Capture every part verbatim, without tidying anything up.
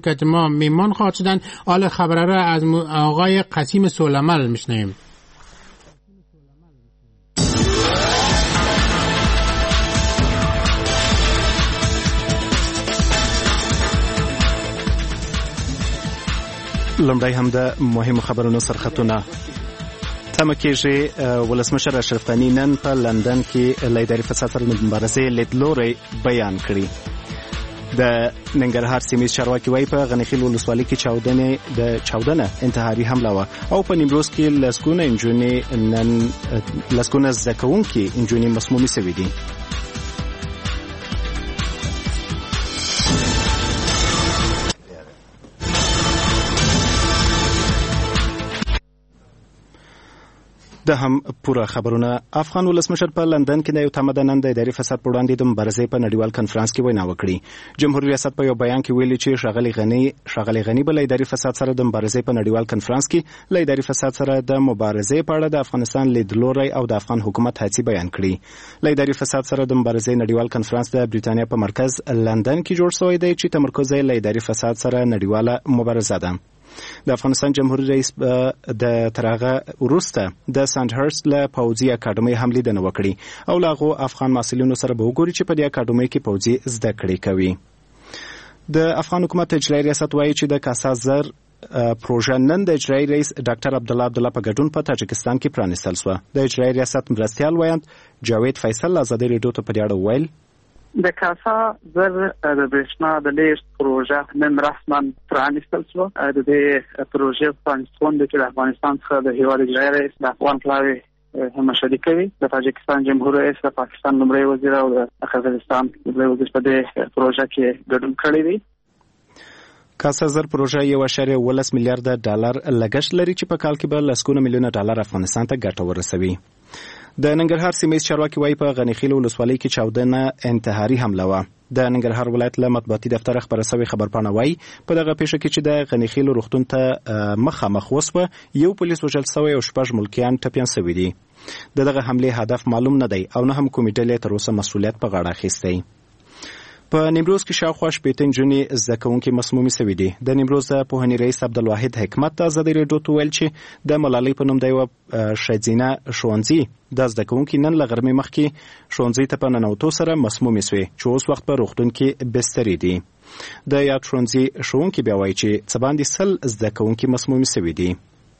شرکت ما میمان خواهد شدن. حال خبر را از آقای قسیم سولمل میشنویم. لمړی هم د مهمو خبرونو سرخطونه. تمه کېږي ولسمشر اشرف غني نن په لندن کې له اداري فساد سره د مبارزې لیدلوری بیان کړي. د ننګرهار سیمې چارواکي وایي په غنیخیل ولسوالۍ کې چاودنې د چاودنه انتحاري حمله وه او په نیمروز کې لسګونه انجونې نن لسګونه زده کوونکي انجونې مسمومې شوي دي. د هم پوره خبرونه. افغان ولسمشر په لندن کې د یو تمه د نن د اداري فساد پر وړاندې د مبارزې په نړیوال کنفرانس کې وینا وکړي. جمهوریت ریاست په یو بیان کې ویلي چې ښاغلي غني ښاغلي غني به له اداري فساد سره د مبارزې په نړیوال کنفرانس کې له اداري فساد سره د مبارزې په اړه د افغانستان لیدلوری او د افغان حکومت هڅې بیان کړي. له اداري فساد سره د مبارزې نړیوال کنفرانس د بریتانیا په مرکز لندن کې جوړ شوی دی چې تمرکز یې له اداري فساد سره نړیواله مبارزه ده. د افغانستان جمهوریت رئیس د ترغه وروسته د سانډهرست له پوځي اکاډمۍ هم لیدنه وکړي او له هغو افغان محصلینو سره به وګوري چې په دې اکاډمۍ کې پوځي زده کړې کوي. د افغان حکومت اجرایي ریاست وایي چې د کاسا زر پروژه نن د اجرایي رئیس ډاکټر عبدالله عبدالله په ګډون په تاجکستان کې پرانیستل شوه. د اجرایي ریاست مرستیال وایند جاوید فیصل ازادي رادیو ته په دې اړه وویل د کاسا زر د برېښنا د لیږد پروژه نن رسما پرانیستل شوه. د دې پروژې پرانیستون د افغانستان څخه د هیواد اجرایي رئیس د افغان پلاوي همشري کوي. د تاجکستان جمهور رئیس د پاکستان لومړی وزیر او د قزاقستان لومړی وزیر په دې پروژه کې ګډون کړی دی. کاسا زر پروژه یو اشاریه ولس میلیارډ ډالر لګښت لري چې په کال کې به لسګونه میلیونه ډالر افغانستان ته ګټه ورسوي. د ننګرهار سیمې چارواکي وایي په غنیخیل ولسوالۍ کې چاودنه انتحاري حمله وه. د ننګرهار ولایت له مطبوعاتي دفتر خبره شوې خبرپاڼه وایي په دغه پیښه کې چې د غنیخیل روغتون ته مخامخ وسوه یو پولیس وژل شوی او شپږ ملکیان ټپیان شوي دي. د دغه حملې هدف معلوم نه دی او نه هم کومې ډلې تر اوسه مسؤلیت په غاړه اخیستی. په نیمروز کې شاوخوا شپېته نجونې زده کوونکي مسمومې شوي دي. د نیمروز د پوهنې رئیس عبدالواحد حکمت د ازادي راډیو ته ویل چې د ملالۍ په نوم د یوه ښځینه ښوونځي د زده کوونکي نن له غرمې مخکې ښوونځي ته په ننوتو سره مسمومې شوې چې اوس وخت په روغتون کې بسترې دي. د یاد ښوونځي ښوونکي بیا وایي چې څه باندې سل زده کوونکي مسمومې شوي دي.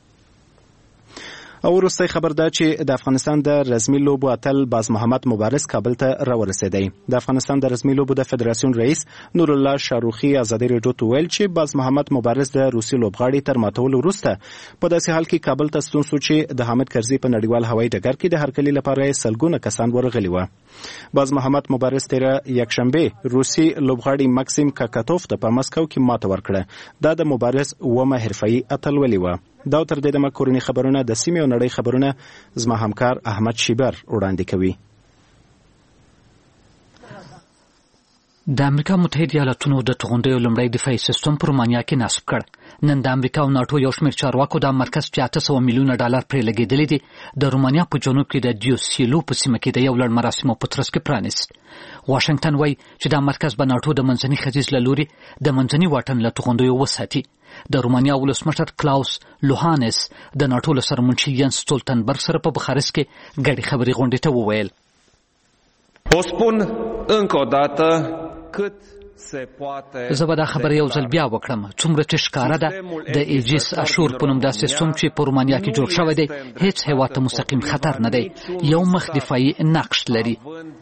او وروستی خبر دا چې د افغانستان د رزمي لوبو اتل باز محمد مبارز کابل ته راورسېدی. د افغانستان د رزمي لوبو د فدراسیون رئیس نور الله شاروخي ازادي راډیو ته ویل چې باز محمد مبارز د روسي لوبغاړي تر ماتولو وروسته په داسې حال کې کابل ته ستون شو چې د حامد کرزي په نړیوال هوایي ډګر کې د هرکلي لپاره سلګونه کسان ورغلي وو. باز محمد مبارز تیره یکشنبه روسي لوبغاړي ماکسیم کاکاتوف ته په مسکو کې ماته ورکړه. دا د مبارز اومه حرفي اتلولي وه. دا تر دې دمه کورني خبرونه د سیمې او نړۍ خبرونه زما همکار احمد شیبر وړاندې کوي. د امریکا متحده ایالاتونو د توغندیو لومړی دفاعي سیستم په رومانیا کې نصب کړ. نن د امریکا او ناټو یو شمېر چارواکو د مرکز چې اته سوه میلیونه ډالر پرې لګېدلي دي د رومانیا په جنوب کې د دیوسیلو په سیمه کې د یو لړ مراسمو په ترڅ کې پرانیست. واشنګټن وایي چې دا مرکز به ناټو د منځني ختیځ له لوري د منځني واټن له توغندیو وساتي. د رومانیا ولسمشر کلاوس لوهانس د ناټو له سرمنشي ینس ستولتنبرګ سره په بخارست کې ګډې خبرې غونډې ته وویل. O spun încă o dată cât se poate. زه به دا خبره یو ځل بیا وکړم څومره چې ښکاره ده د ایجیس اشور په نوم دا سیستم چې په رومانیا کې جوړ شوی دی هیڅ هیواد ته مستقیم خطر نه دی. یو مخ دفاعي نقش لري.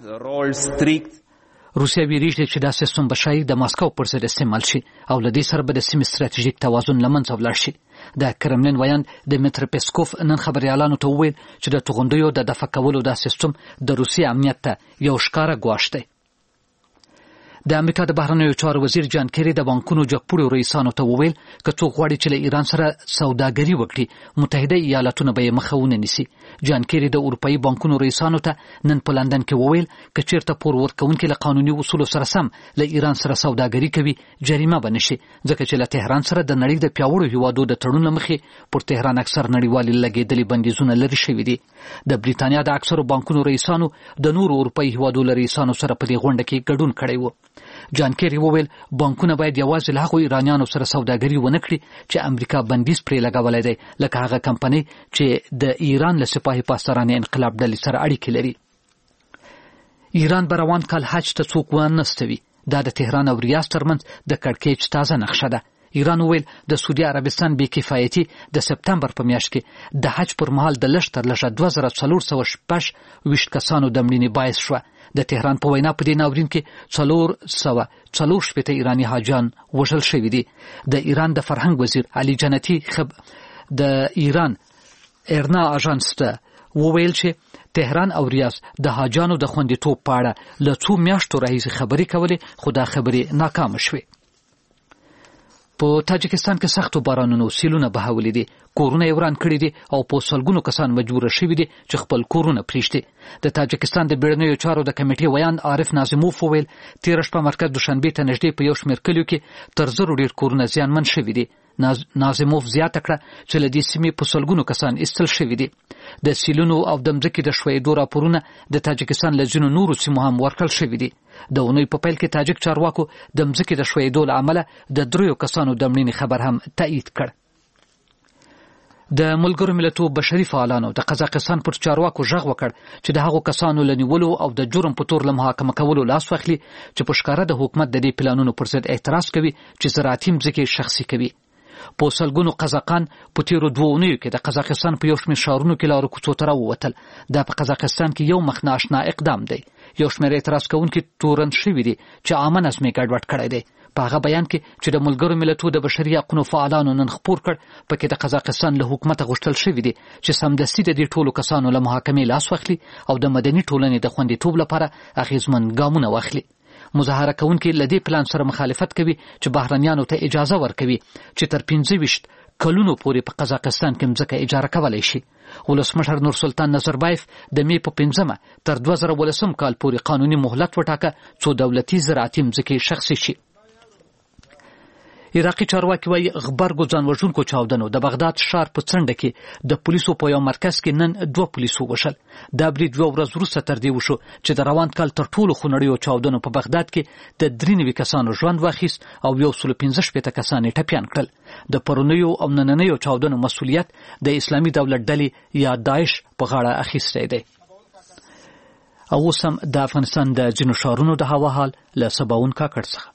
روسیا ویریږي چې دا سیستم به شاید د ماسکو پر ضد استعمال شي او له دې سره به د سیمې ستراتیژیک توازن له منځه ولاړ شي. د کرملین ویاند دمیتر پیسکوف نن خبریالانو ته وویل چې د توغندیو د دفع کولو دا سیستم د روسیې امنیت ته یو ښکاره ګواښ دی. د امریکا د بهرنیو چارو وزیر جان کیری د بانکونو جګپوړو رئیسانو ته وویل که څوک غواړي چې له ایران سره سوداګري وکړي متحده ایالاتونه به یې مخه ونه نیسي. جان کیری د اروپایي بانکونو رئیسانو ته نن په لندن کې وویل که چیرته پور ورکوونکي له قانوني اصولو سره سم له ایران سره سوداګري کوي جریمه به نشي ځکه چې له تهران سره د نړۍ د پیاوړو هیوادو د تړون له مخې پر تهران اکثر نړیوالې لګېدلې بندیزونه لرې شوي دي. د بریتانیا د اکثرو بانکونو رئیسانو د نورو اروپایي هیوادو له رئیسانو سره په دې غونډه کې ګډون کړی و. جان کیری وویل بانکونه باید یوازې له هغو ایرانیانو سره سوداګري ونه کړي چې امریکا بندیز پرې لګولی دی لکه هغه کمپنۍ چې د ایران له سپاهي پاسدارانه انقلاب ډلې سره اړیکې لري. ایران به روان کال حج ته څوک وانستوي. دا د تهران او ریاض ترمنځ د کړکېچ تازه نقشه ده. ایران وویل د سعودي عربستان بې کفایتي د سپتمبر په میاشت کې د حج پر مهال د لږ تر لږه دوه زره څلور سوه شپږ ویشت کسانو د مړینې باعث شوه. د تهران په وینا په دې ناورین کې څلور سوه څلور شپېته ایراني حاجیان وژل شوي دي. د ایران د فرهنګ وزیر علي جنتي خب د ایران ایرنا اژانس ته وویل چې تهران او ریاض د حاجیانو د خوندیتوب په اړه له څو میاشتو راهیسې خبرې کولې خو دا خبرې ناکامه شوې. په تاجکستان کې سختو بارانونو سیلونه بهولې دي. کورونه یې وران کړي دي او په سلګونو کسان مجبور شوي دي چې خپل کورونه پریږدي. د تاجکستان د بیړنیو چارو د کمیټې ویان عارف ناظموف وویل تېره شپه مرکز دوشنبې ته نږدې په یو شمېر کلیو کې تر زرو ډېر کورونه زیانمن شوي دي. ناظموف زیاته کړه چې له دې سیمې په سلګونو کسان ایستل شوي دي. د سیلونو او د مځکې د ښویېدو راپورونه د تاجکستان له ځینو نورو سیمو هم ورکړل شوي دي. د اونۍ په پیل کې تاجک چارواکو د مځکې د ښویېدو له امله د دریو کسانو د مړینې خبر هم تایید کړ. د ملګرو ملتونو بشري فعالانو د قزاقستان پر چارواکو غږ وکړ چې د هغو کسانو له نیولو او د جرم په تور له محاکمه کولو لاس واخلي چې په ښکاره د حکومت د دې پلانونو پر ضد اعتراض کوي چې زراعتي مځکې شخصي کوي. په سلګونو قزاقان په تیرو دوه اونیو کې د قزاقستان په یو شمېر ښارونو کې لارو کوڅو ته راووتل. دا په قزاقستان کې یو مخ نااشنا اقدام دی. یو شمېر اعتراض کوونکي تورن شوي دي چې عامه نظم یې ګډوډ کړی دی. په هغه بیان کې چې د ملګرو ملتونو د بشري حقوقو فعالانو نن خپور کړ پکې د قزاقستان له حکومت غوښتل شوي دي چې سمدستي د دې ټولو کسانو له محاکمې لاس واخلي او د مدني ټولنې د خوندیتوب لپاره اغیزمن ګامونه واخلي. مظاهره کوونکي له دې پلان سره مخالفت کوي چې بهرنیانو ته اجازه ورکوي چې تر پنځه ویشت کلونو پورې په قزاقستان کې مځکه اجاره کولی شي. ولسمشر نورسلطان نظربایف د مې په پنځمه تر دوه زره ولسم کال پورې قانوني مهلت وټاکه څو دولتي زراعتي مځکې شخصي شي. عراقي چارواکي وايي غبرګو ځانوژونکو چاودنو د بغداد ښار په څنډه کې د پولیسو په یو مرکز کې نن دوه پولیسو وشل. دا برید یوه ورځ وروسته تر دې وشو چې د روان کال تر ټولو خونړیو چاودنو په بغداد کې د درې نوي کسانو ژوند واخیست او یو سلو پنځه شپېته کسان یې ټپیان کړل. د پرونیو او نننیو چاودنو مسؤلیت د اسلامي دولت ډلې یا داعش په غاړه اخیستی دی. او اوس هم د افغانستان د ځینو ښارونو د هوا حال له سباوون کاکړ څخه.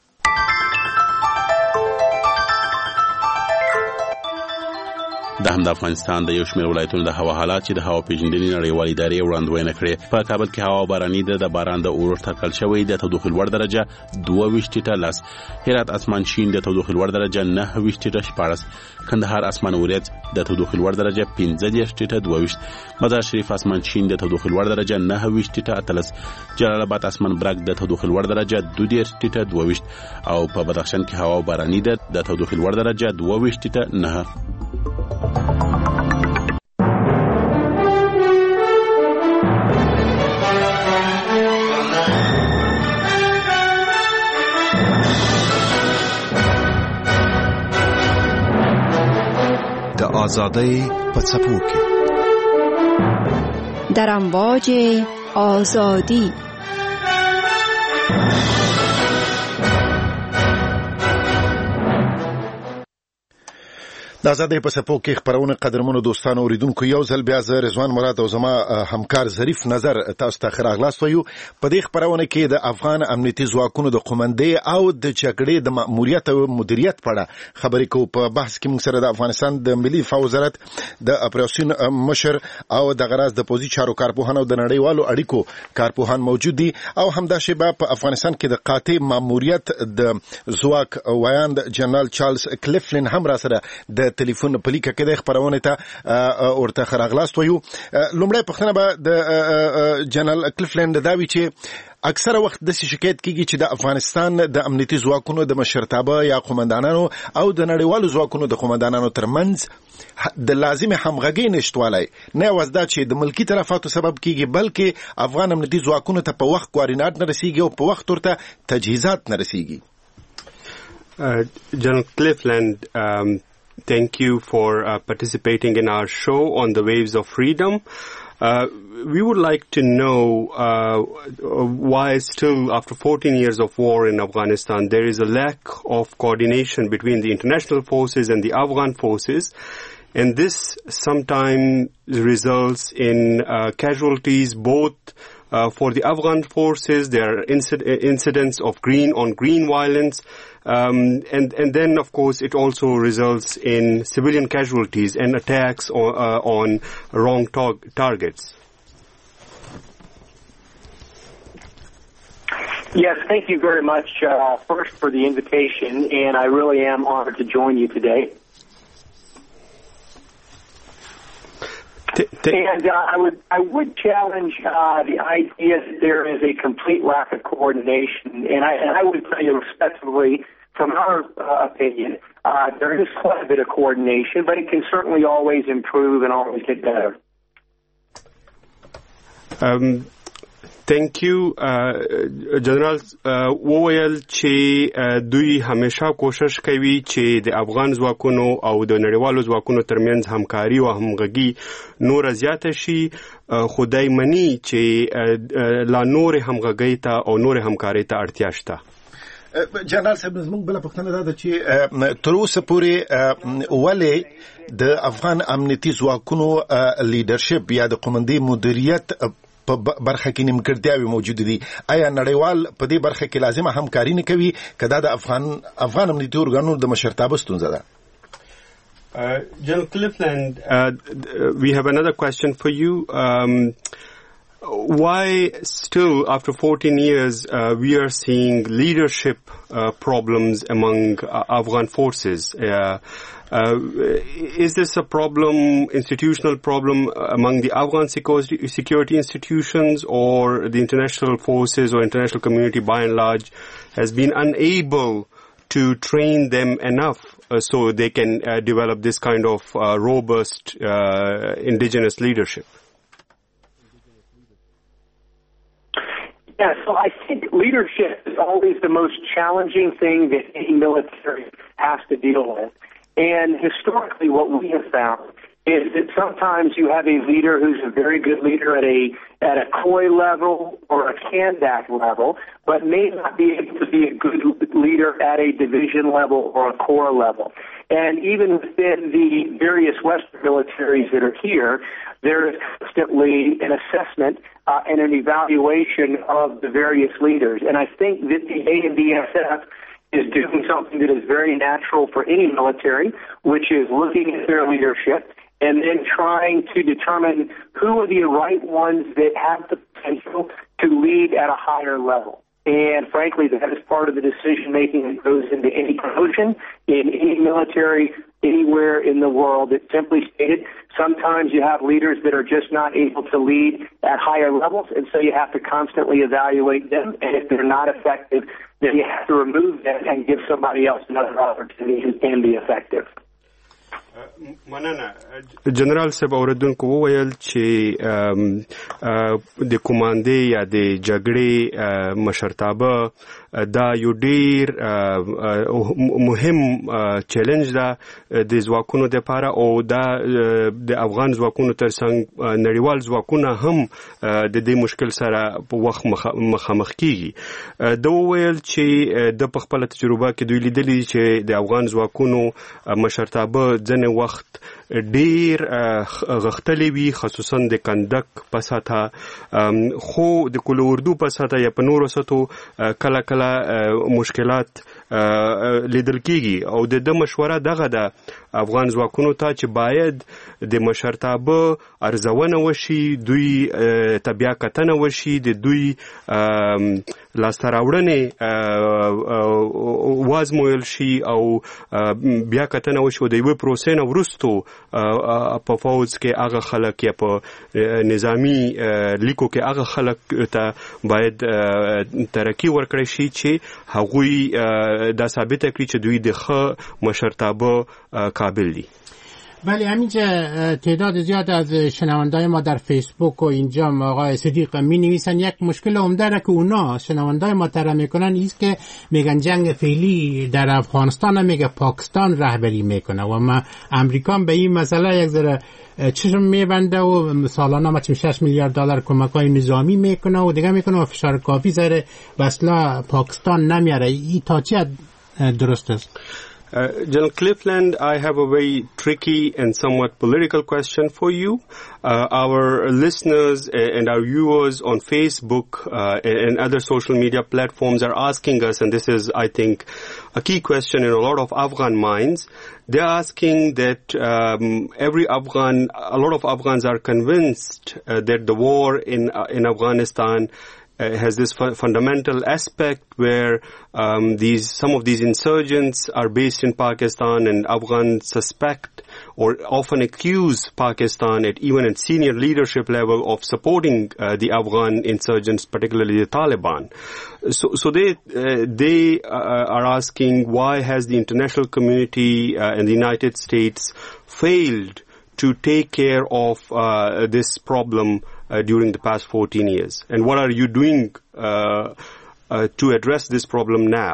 د هم د افغانستان د یو شمېر ولایتونو د هوا حالات چې د هوا پیژندنې نړیوالې ادارې وړاندوینه کړې. په کابل کې هوا باراني ده. د باران د اورښت ټاکل شوی د تودوخې لوړ درجه دوه ویشت ټیټه لس. هرات اسمان شین د تودوخې لوړ درجه نهه ویشت ټیټه شپاړس. کندهار اسمان وریځ د تودوخې لوړ درجه پنځه دېرش ټیټه دوه ویشت. مزار شریف اسمان شین د تودوخې لوړ درجه نهه ویشت ټیټه اتلس. جلال آباد اسمان برګ د تودوخې لوړ درجه دوه دېرش ټیټه دوه ویشت. او په بدخشان کې هوا باراني ده. د تودوخې لوړ درجه دوه ویشت ټیټه نهه. د آزادۍ په څپو کې در امواج آزادی د آزادۍ په څپو کې خپرونه قدرمنو دوستانو اوریدونکو یو ځل بیا زه رضوان مراد او زما همکار ظریف نظر تاسو ته ښه راغلاست وایو. په دې خپرونه کې د افغان امنیتي ځواکونو د قومندې او د جګړې د ماموریت او مدیریت په اړه خبرې کوو. په بحث کې موږ سره د افغانستان د ملي دفاع وزارت د اپریشن مشر او د غراز د پوزي چارو کارپوهان او د نړیوالو اړیکو کارپوهان موجود دي او همدا شیبه په افغانستان کې د قاطع ماموریت د ځواک وایاند جنرال چارلز کلیفلین هم را سره د ټلیفون په لیکه کې د خبرونه ته ورته خراغلاست وایو. لومړی پوښتنه به د جنرال کلیفلین دا وی چې اکثره وخت د شکایت کیږي چې د افغانستان د امنیتي ځواکونو د مشرتابه یا قومندانانو او د نړیوالو ځواکونو د قومندانانو ترمنځ د لازم همغږي نشټوالی نه وزدا چې د ملکی طرفاتو سبب کیږي بلکې افغان امنیتي ځواکونو ته په وخت کوارډینات نه رسیږي او په وخت ورته تجهیزات نه رسیږي. General Cliffland, um, thank you for uh, participating in our show on the Waves of Freedom. Uh, we would like to know uh, why still, after fourteen years of war in Afghanistan, there is a lack of coordination between the international forces and the Afghan forces. And this sometimes results in uh, casualties both uh, for the Afghan forces. There are inc- incidents of green on green violence. Um, and, and then, of course, it also results in civilian casualties and attacks on, uh, on wrong tar- targets. Yes, thank you very much, uh, first for the invitation, and I really am honored to join you today. And uh, I would I would challenge uh, the idea that there is a complete lack of coordination, and I, and I would tell you respectively, from our uh, opinion, uh, there is quite a bit of coordination, but it can certainly always improve and always get better. Um, thank you, uh, General. وویل چې دوی همیشه کوشش کوي چې د افغان ځواکونو او د نړیوالو ځواکونو ترمنځ همکاري او همغږي نور زیاته شي، خو دای مني چې لا نور همغږي ته او نور همکاري ته اړتیا شته. جنرال صاحب زموږ بل پوښتنه ده چې تر اوسه پورې ولې د افغان امنیتي ځواکونو لیډرشپ یا د قومندې مدیریت په برخه کې نیمګړتیاوې موجود دي؟ آیا نړیوال په دې برخه کې لازمه همکاري نه کوي که دا د افغان افغان امنیتي ارګانونو د مشرتابه ستونزه ده؟ Uh, General Clifland, uh, we have another question for you. Um, why still, after fourteen years, uh, we are seeing leadership uh, problems among uh, Afghan forces? Uh, uh, is this a problem, institutional problem among the Afghan security institutions, or the international forces or international community by and large has been unable to train them enough uh, so they can uh, develop this kind of uh, robust uh, indigenous leadership? Yeah, so I think leadership is always the most challenging thing that any military has to deal with. And historically what we have found is that sometimes you have a leader who's a very good leader at a at a C O I level or a CANDAC level, but may not be able to be a good leader at a division level or a corps level. And even within the various Western militaries that are here, there is constantly an assessment uh, and an evaluation of the various leaders. And I think that the A N D S F is doing something that is very natural for any military, which is looking at their leadership and then trying to determine who are the right ones that have the potential to lead at a higher level. And frankly, that is part of the decision-making that goes into any promotion in any military anywhere in the world. It's simply stated, sometimes you have leaders that are just not able to lead at higher levels, and so you have to constantly evaluate them, and if they're not effective, then you have to remove them and give somebody else another opportunity who can be effective. مننه. جنرال صاحب اوریدونکو وویل چې د کمانډې یا د جګړې مشرتابه دا یو ډیر مهم چیلنج ده د ځواکونو لپاره او دا د افغان ځواکونو ترڅنګ نړیوال ځواکونه هم د دې مشکل سره په وخت مخامخ کیږي. دا وویل چې د په خپل تجربه کې دوی لیدلي چې د افغان ځواکونو مشرتابه ځنې وخت ډیر غختلې وي، خصوصا د کندک په ساته، خو د کل اردو په ساته یا په نورو سطحو کله کله مشکلات لیدل کیږي او د د مشوره دغه د افغان ځواکونو ته چې باید د مشرتابه ارزونه وشي، دوی تبیا کتنه وشي، د دوی لاسته راوړنې وازمویل شي او بیا کتنه وشي او د یوې پروسې نه وروستو په فوج کې هغه خلک یا په نظامی لیکو کې هغه خلک ته باید ترقی ورکړي شي چې هغوی دا ثابت کړي چې دوی د ښه مشرتابه قابل دي. بله همینجا تعداد زیاد از شنوندای ما در فیسبوک و اینجا آقای صدیق می نویسن یک مشکل عمده را که اونا شنوندای ما طرح میکنن ایست که میگن جنگ فعلی در افغانستان میگه پاکستان رهبری میکنه و ما امریکا به این مسئله یک ذره چشم میبنده و سالانه ما شش میلیارد دلار کمکای نظامی میکنه و دیگه میکنه و فشار کافی زره بسلا پاکستان نمیاره. این تا چه درست است؟ Uh, General Clifland, I have a very tricky and somewhat political question for you. Uh, our listeners and our viewers on Facebook uh, and other social media platforms are asking us, and this is, I think, a key question in a lot of Afghan minds. They're asking that um, every Afghan, a lot of Afghans are convinced uh, that the war in uh, in Afghanistan Uh, has this fu- fundamental aspect where um, these some of these insurgents are based in Pakistan, and Afghans suspect or often accuse Pakistan at even at senior leadership level of supporting uh, the Afghan insurgents, particularly the Taliban. So, so they uh, they uh, are asking, why has the international community uh, and the United States failed to take care of uh, this problem Uh, during the past fourteen years? And what are you doing uh, uh, to address this problem now?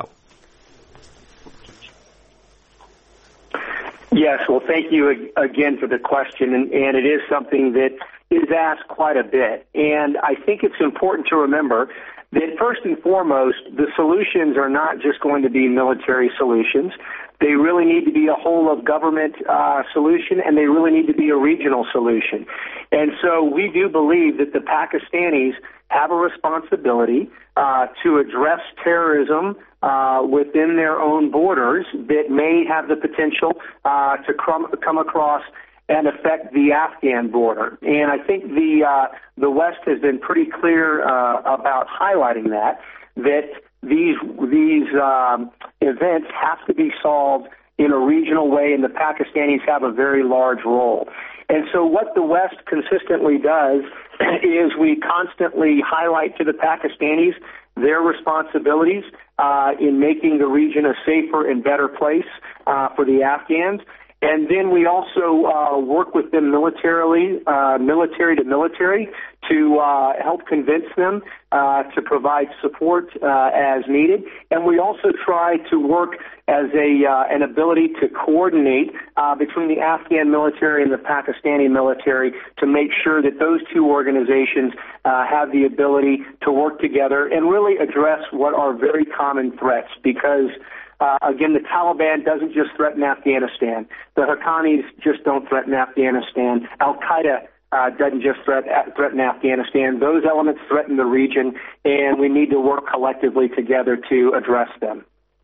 Yes, well, thank you again for the question, and, and it is something that is asked quite a bit. And I think it's important to remember that first and foremost, the solutions are not just going to be military solutions. They really need to be a whole of government uh, solution, and they really need to be a regional solution. And so we do believe that the Pakistanis have a responsibility uh, to address terrorism uh, within their own borders that may have the potential uh, to come, come across and affect the Afghan border. And I think the uh, the West has been pretty clear uh, about highlighting that, that these these um, events have to be solved in a regional way, and the Pakistanis have a very large role. And so what the West consistently does is we constantly highlight to the Pakistanis their responsibilities uh, in making the region a safer and better place uh, for the Afghans. And then we also uh, work with them militarily, uh, military to military, to uh, help convince them uh, to provide support uh, as needed. And we also try to work as a uh, an ability to coordinate uh, between the Afghan military and the Pakistani military to make sure that those two organizations uh, have the ability to work together and really address what are very common threats, because Uh, again, the Taliban doesn't just threaten Afghanistan. The Haqqanis just don't threaten Afghanistan. Al-Qaeda uh, doesn't just threat, threaten Afghanistan. Those elements threaten the region, and we need to work collectively together to address them.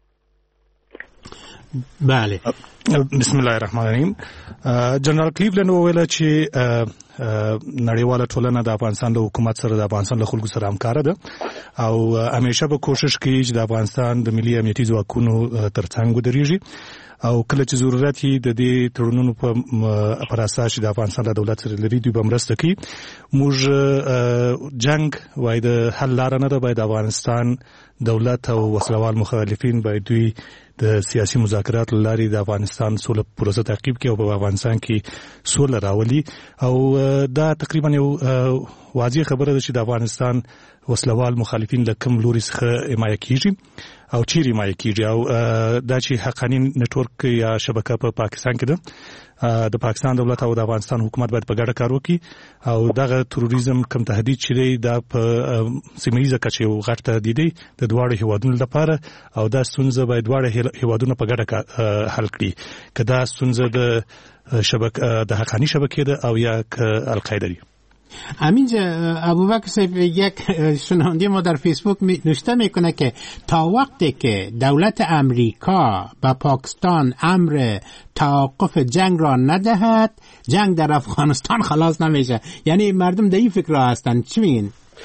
بله. بسم الله الرحمن الرحیم. جنرال کلیولند وویل چې نړیواله ټولنه د افغانستان د حکومت سره د افغانستان له خلکو سره همکاره ده او همیشه به کوشش کوي چې د افغانستان د ملي امنیتي ځواکونو ترڅنګ ودرېږي او کله چې ضرورت یې د دې تړونونو په پر اساس چې د افغانستان د دولت سره لري دوی به مرسته کوي. موږ جنگ وای د حل لار نه ده، باید افغانستان دولت او وسلوال مخالفین باید دوی د سیاسي مذاکرات لاري د افغانستان سوله پروسه تعقیب کړي او په افغانستان کې سوله راولي. او دا تقریبا یو واضح خبره ده چې د افغانستان وسلوال مخالفین له کوم لوري څخه حمایه کیږي او چیرې حمایه کیږي. او دا چې حقانی نتورک یا شبکه په پاکستان کې ده، د پاکستان دولت او د افغانستان حکومت باید په ګډه کار وکړي او دغه تروریزم کم تهدید چې دا په سیمه‌یزه کچه یو غټ تهدید دی د دواړو هیوادونو لپاره او دا ستونزه باید دواړه هیوادونه په ګډه حل کړي، که دا ستونزه د شبکه د حقانی شبکې ده او یا القاعده دی. همینجا ابوبکر صاحب یک شنونده ما در فیسبوک نوشته میکنه که تا وقتی که دولت امریکا به پاکستان امر توقف جنگ را ندهد جنگ در افغانستان خلاص نمیشه. یعنی مردم در این فکر هستن. چی میگین؟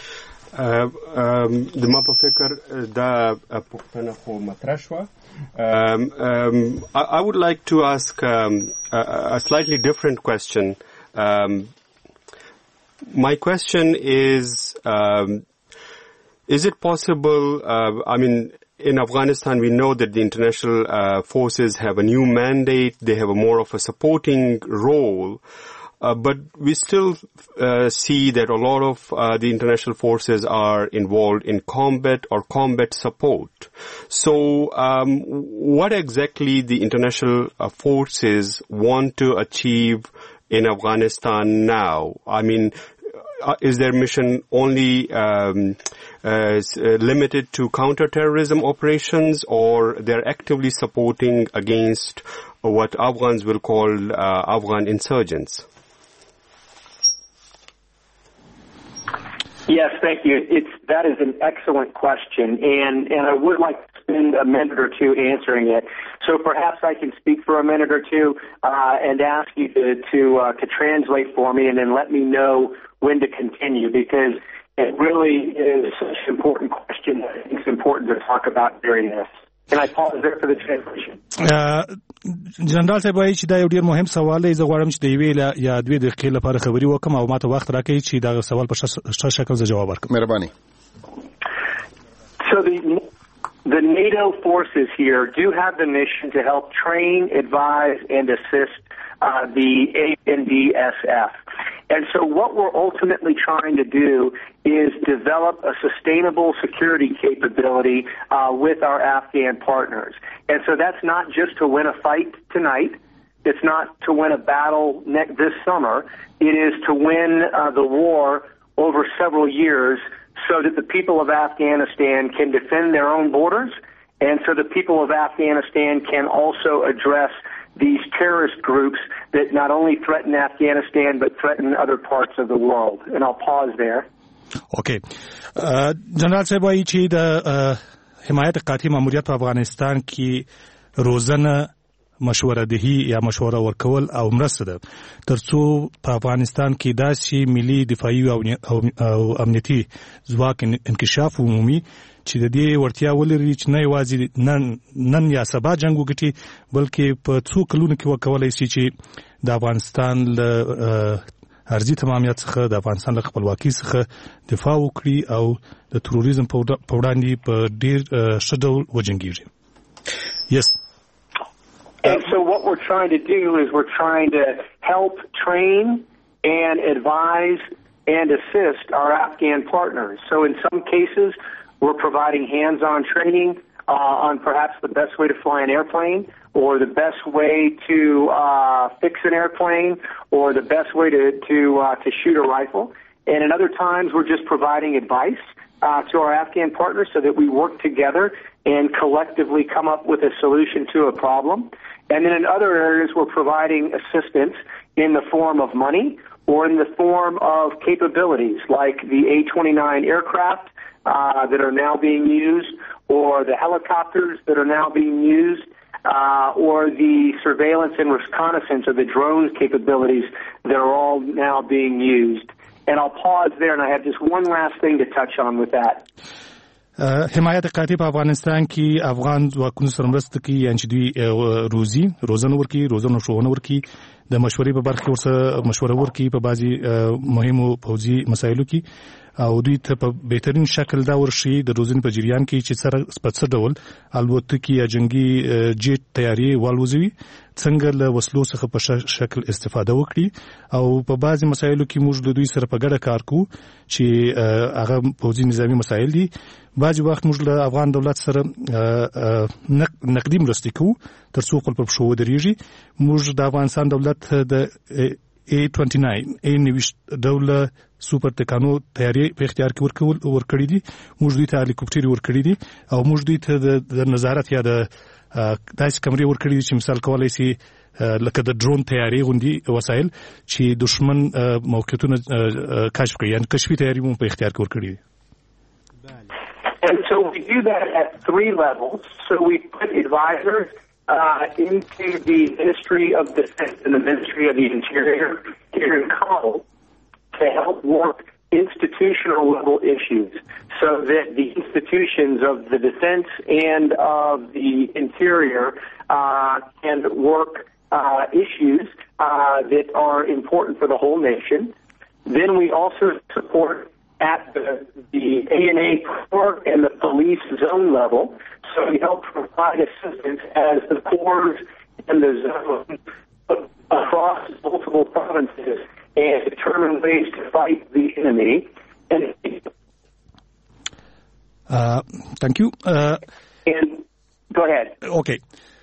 د ما په فکر دا پوښتنه خو مطرح شوه. Um, um, I, I would like to ask um, a, a slightly different question. Um, my question is, um, is it possible, uh, I mean, in Afghanistan, we know that the international uh, forces have a new mandate. They have a more of a supporting role. Uh, but we still uh, see that a lot of uh, the international forces are involved in combat or combat support. So um, what exactly the international uh, forces want to achieve in Afghanistan now? I mean, uh, is their mission only um, uh, limited to counterterrorism operations, or they're actively supporting against what Afghans will call uh, Afghan insurgents? Yes, thank you. It's, that is an excellent question, and, and I would like to spend a minute or two answering it. So perhaps I can speak for a minute or two uh, and ask you to to, uh, to translate for me, and then let me know when to continue, because it really is such an important question that I think it's important to talk about during this. Can I pause there for the translation? جنرال صاحب وايي چې دا یو ډیر مهم سوال دی. زه غواړم چې د یوې یا دوې دقیقې لپاره خبري وکم او ماته وخت راکړئ چې دا سوال په ښه شکل زه جواب ورکړم. مهرباني. So the the NATO forces here do have the mission to help train, advise, and assist uh, the A N D S F. And so what we're ultimately trying to do is develop a sustainable security capability uh, with our Afghan partners. And so that's not just to win a fight tonight. It's not to win a battle ne- this summer. It is to win uh, the war over several years so that the people of Afghanistan can defend their own borders, and so the people of Afghanistan can also address these terrorist groups that not only threaten Afghanistan but threaten other parts of the world. And I'll pause there. Okay. Uh, جنرال صاحب وايي چې د حمایت قاطع ماموریت په افغانستان کې روزنه مشوره دهي یا مشوره ورکول او مرسته ده ترڅو په افغانستان کې داسې ملي دفاعي او امنیتي ځواک انکشاف عمومي چې د دې ورتیا ولري چې نه یوازې نن نن یا سبا جنگ وګټي بلکې په څو کلونو کې وکولای شي چې د افغانستان له ارضي تمامیت څخه د افغانستان له خپلواکۍ څخه دفاع وکړي او د تروریزم په وړاندې په ډیر ښه ډول وجنګیږي. Yes. And so what we're trying to do is we're trying to help train and advise and assist our Afghan partners. So in some cases, we're providing hands-on training uh, on perhaps the best way to fly an airplane, or the best way to uh, fix an airplane, or the best way to to, uh, to shoot a rifle. And in other times, we're just providing advice uh, to our Afghan partners so that we work together and collectively come up with a solution to a problem. And then in other areas, we're providing assistance in the form of money or in the form of capabilities like the A twenty-nine aircraft uh, that are now being used, or the helicopters that are now being used, uh, or the surveillance and reconnaissance or the drone capabilities that are all now being used. And I'll pause there, and I have just one last thing to touch on with that. حمایت قاطع په افغانستان کې افغان ځواکونو سره مرسته کوي یعنې چې دوی روزي روزنه ورکړي روزنه ښوونه ورکړي د مشورې په برخه کې ورسره مشوره ورکړي په بعضي مهمو پوځي مسایلو کې او دوی ته په بهترین شکل دا ورشي د روزنې په جریان کې چې سره په څه ډول الوتکې یا جنگي جیټ تیاری والوزوي څنګه له وسلو څخه په شکل استفاده وکړي او په بعضي مسایلو کې موږ د دوی سره په ګډه کار کوو چې هغه پوځي نظامي مسایل دي. بعضي وخت موږ له افغان دولت سره نقدي مرستې کوو ترڅو خپل په شو ودرېږي. موږ د افغانستان دولت د A twenty-nine A نویشت ډوله سوپر تکانو تیاری په اختیار کې ورکول ورکړي دي. موږ دوی ته هلیکوپټر ورکړي دي او موږ دوی ته د نظارت یا د داسې کمرې ورکړي دي چې مثال کولای شي لکه د ډرون تیاری غوندي وسایل چې دشمن موقعیتونه کشف کړي یعنې کشفي تیاری مو په اختیار کې ورکړي دي. And so we do that at three levels. So we put advisors uh, into the Ministry of Defense and the Ministry of the Interior here in Kabul to help work institutional level issues so that the institutions of the defense and of the interior uh, can work uh, issues uh, that are important for the whole nation. Then we also support at the, the A N A Corps and the police zone level. So we help provide assistance as the corps and the zone across multiple provinces and determine ways to fight the enemy. And uh, thank you. Uh, and go ahead. Okay.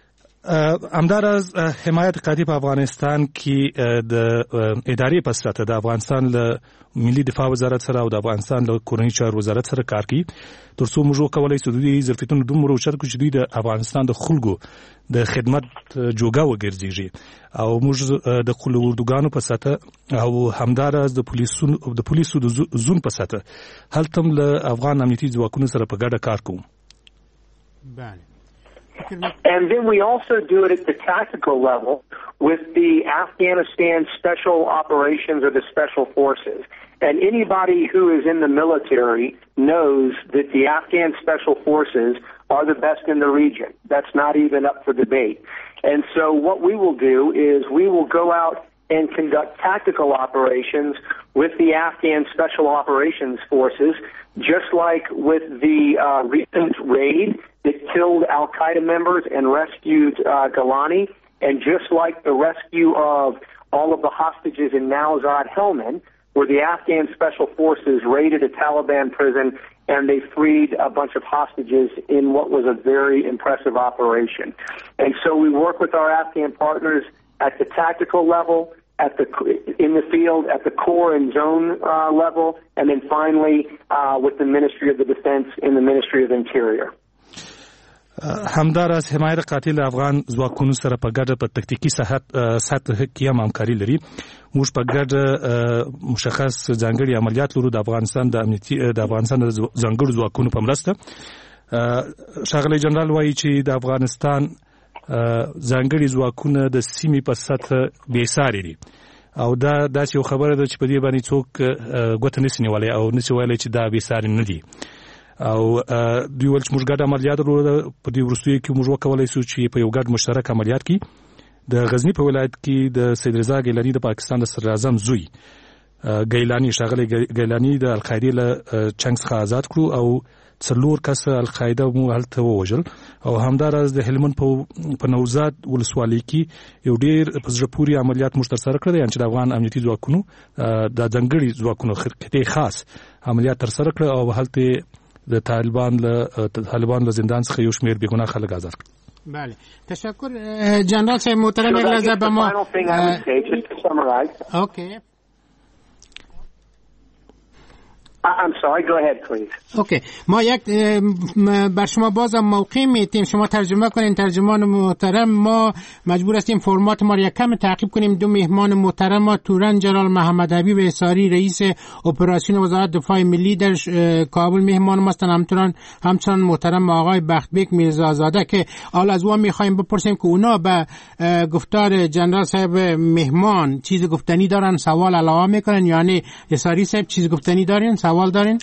همداراز حمایت قاطع په افغانستان کې د ادارې په سترته د افغانستان له ملي دفاع وزارت سره او د افغانستان له کورنۍ چارو وزارت سره کار کوي ترڅو موږ وکولای شو د ظرفیتونو دومره اوچت کړو چې دوی د افغانستان د خلکو د خدمت جوګه وګرځي او موږ د خپل اردوګانو په سترته او همداراز د پولیسو د پولیسو د زون په سترته هلته له افغان امنیتي ځواکونو سره په ګډه کار کوو. بله. And then we also do it at the tactical level with the Afghanistan Special Operations or the Special Forces. And anybody who is in the military knows that the Afghan Special Forces are the best in the region. That's not even up for debate. And so what we will do is we will go out and conduct tactical operations with the Afghan Special Operations Forces, just like with the uh, recent raid that killed Al-Qaeda members and rescued uh, Galani, and just like the rescue of all of the hostages in Nowzad Helmand, where the Afghan Special Forces raided a Taliban prison and they freed a bunch of hostages in what was a very impressive operation. And so we work with our Afghan partners at the tactical level, at the in the field, at the core and zone uh, level, and then finally uh, with the Ministry of the Defense and the Ministry of Interior. همداراز حمایت قاتل افغان ځواکونو سره په ګډه په تکتیکي سطح کې هم همکاري لري. موږ په ګډه مشخص ځانګړي عملیات لرو د افغانستان د امنیتي د افغانستان د ځانګړو ځواکونو په مرسته. ښاغلی جنرال وایي چې د افغانستان ځانګړي ځواکونه د سیمې په سطح بېساري دي او دا داسې یو خبره ده چې په دې باندې څوک ګوته نشي نیولی او نشي ویلی چې دا بېساري نه دي. او دوی ول چې موږ ګډ عملیات لرو په دې وروستیو کې موږ وکولای شو چې په یو ګډ مشترک عملیات کې د غزنی په ولایت کې د سید رضا ګیلانی د پاکستان د صدر اعظم زوی ګیلانی شاغلی ګیلانی د القاعده له چنګ څخه آزاد کړو او څلور کس القاعده مو هلته ووژل او همداراز د هلمند په نوزاد ولسوالۍ کې یو ډیر په زړه پورې عملیات موږ ترسره کړل چې د افغان امنیتي ځواکونو د ځانګړي ځواکونو خرکتي خاص عملیات ترسره کړل او هلته د طالبان له طالبان له زندان څخه یو شمېر بیګناه خلک آزاد کړل. بله تشکر جنرال صاحب محترم. یک لحظه به ما اوکی I'm sorry, go ahead please. اوکی ما یک بر شما بازم موقع میتیم شما ترجمه کنین. ترجمان محترم ما مجبور هستیم فرمات ما رو یک کم تعقیب کنیم. دو مهمان محترم ما تورن جلال محمد حبیب احصاری رئیس اپراسیون وزارت دفاع ملی در کابل مهمان ما هستند. همچنان همچنان محترم آقای بختبیک میرزازاده که حال از اون میخوایم بپرسیم که اونا به گفتار جنرال صاحب مهمان چیز گفتنی دارن، سوال علاوه میکنن. یعنی احصاری صاحب چیز گفتنی دارین، سوال دارین؟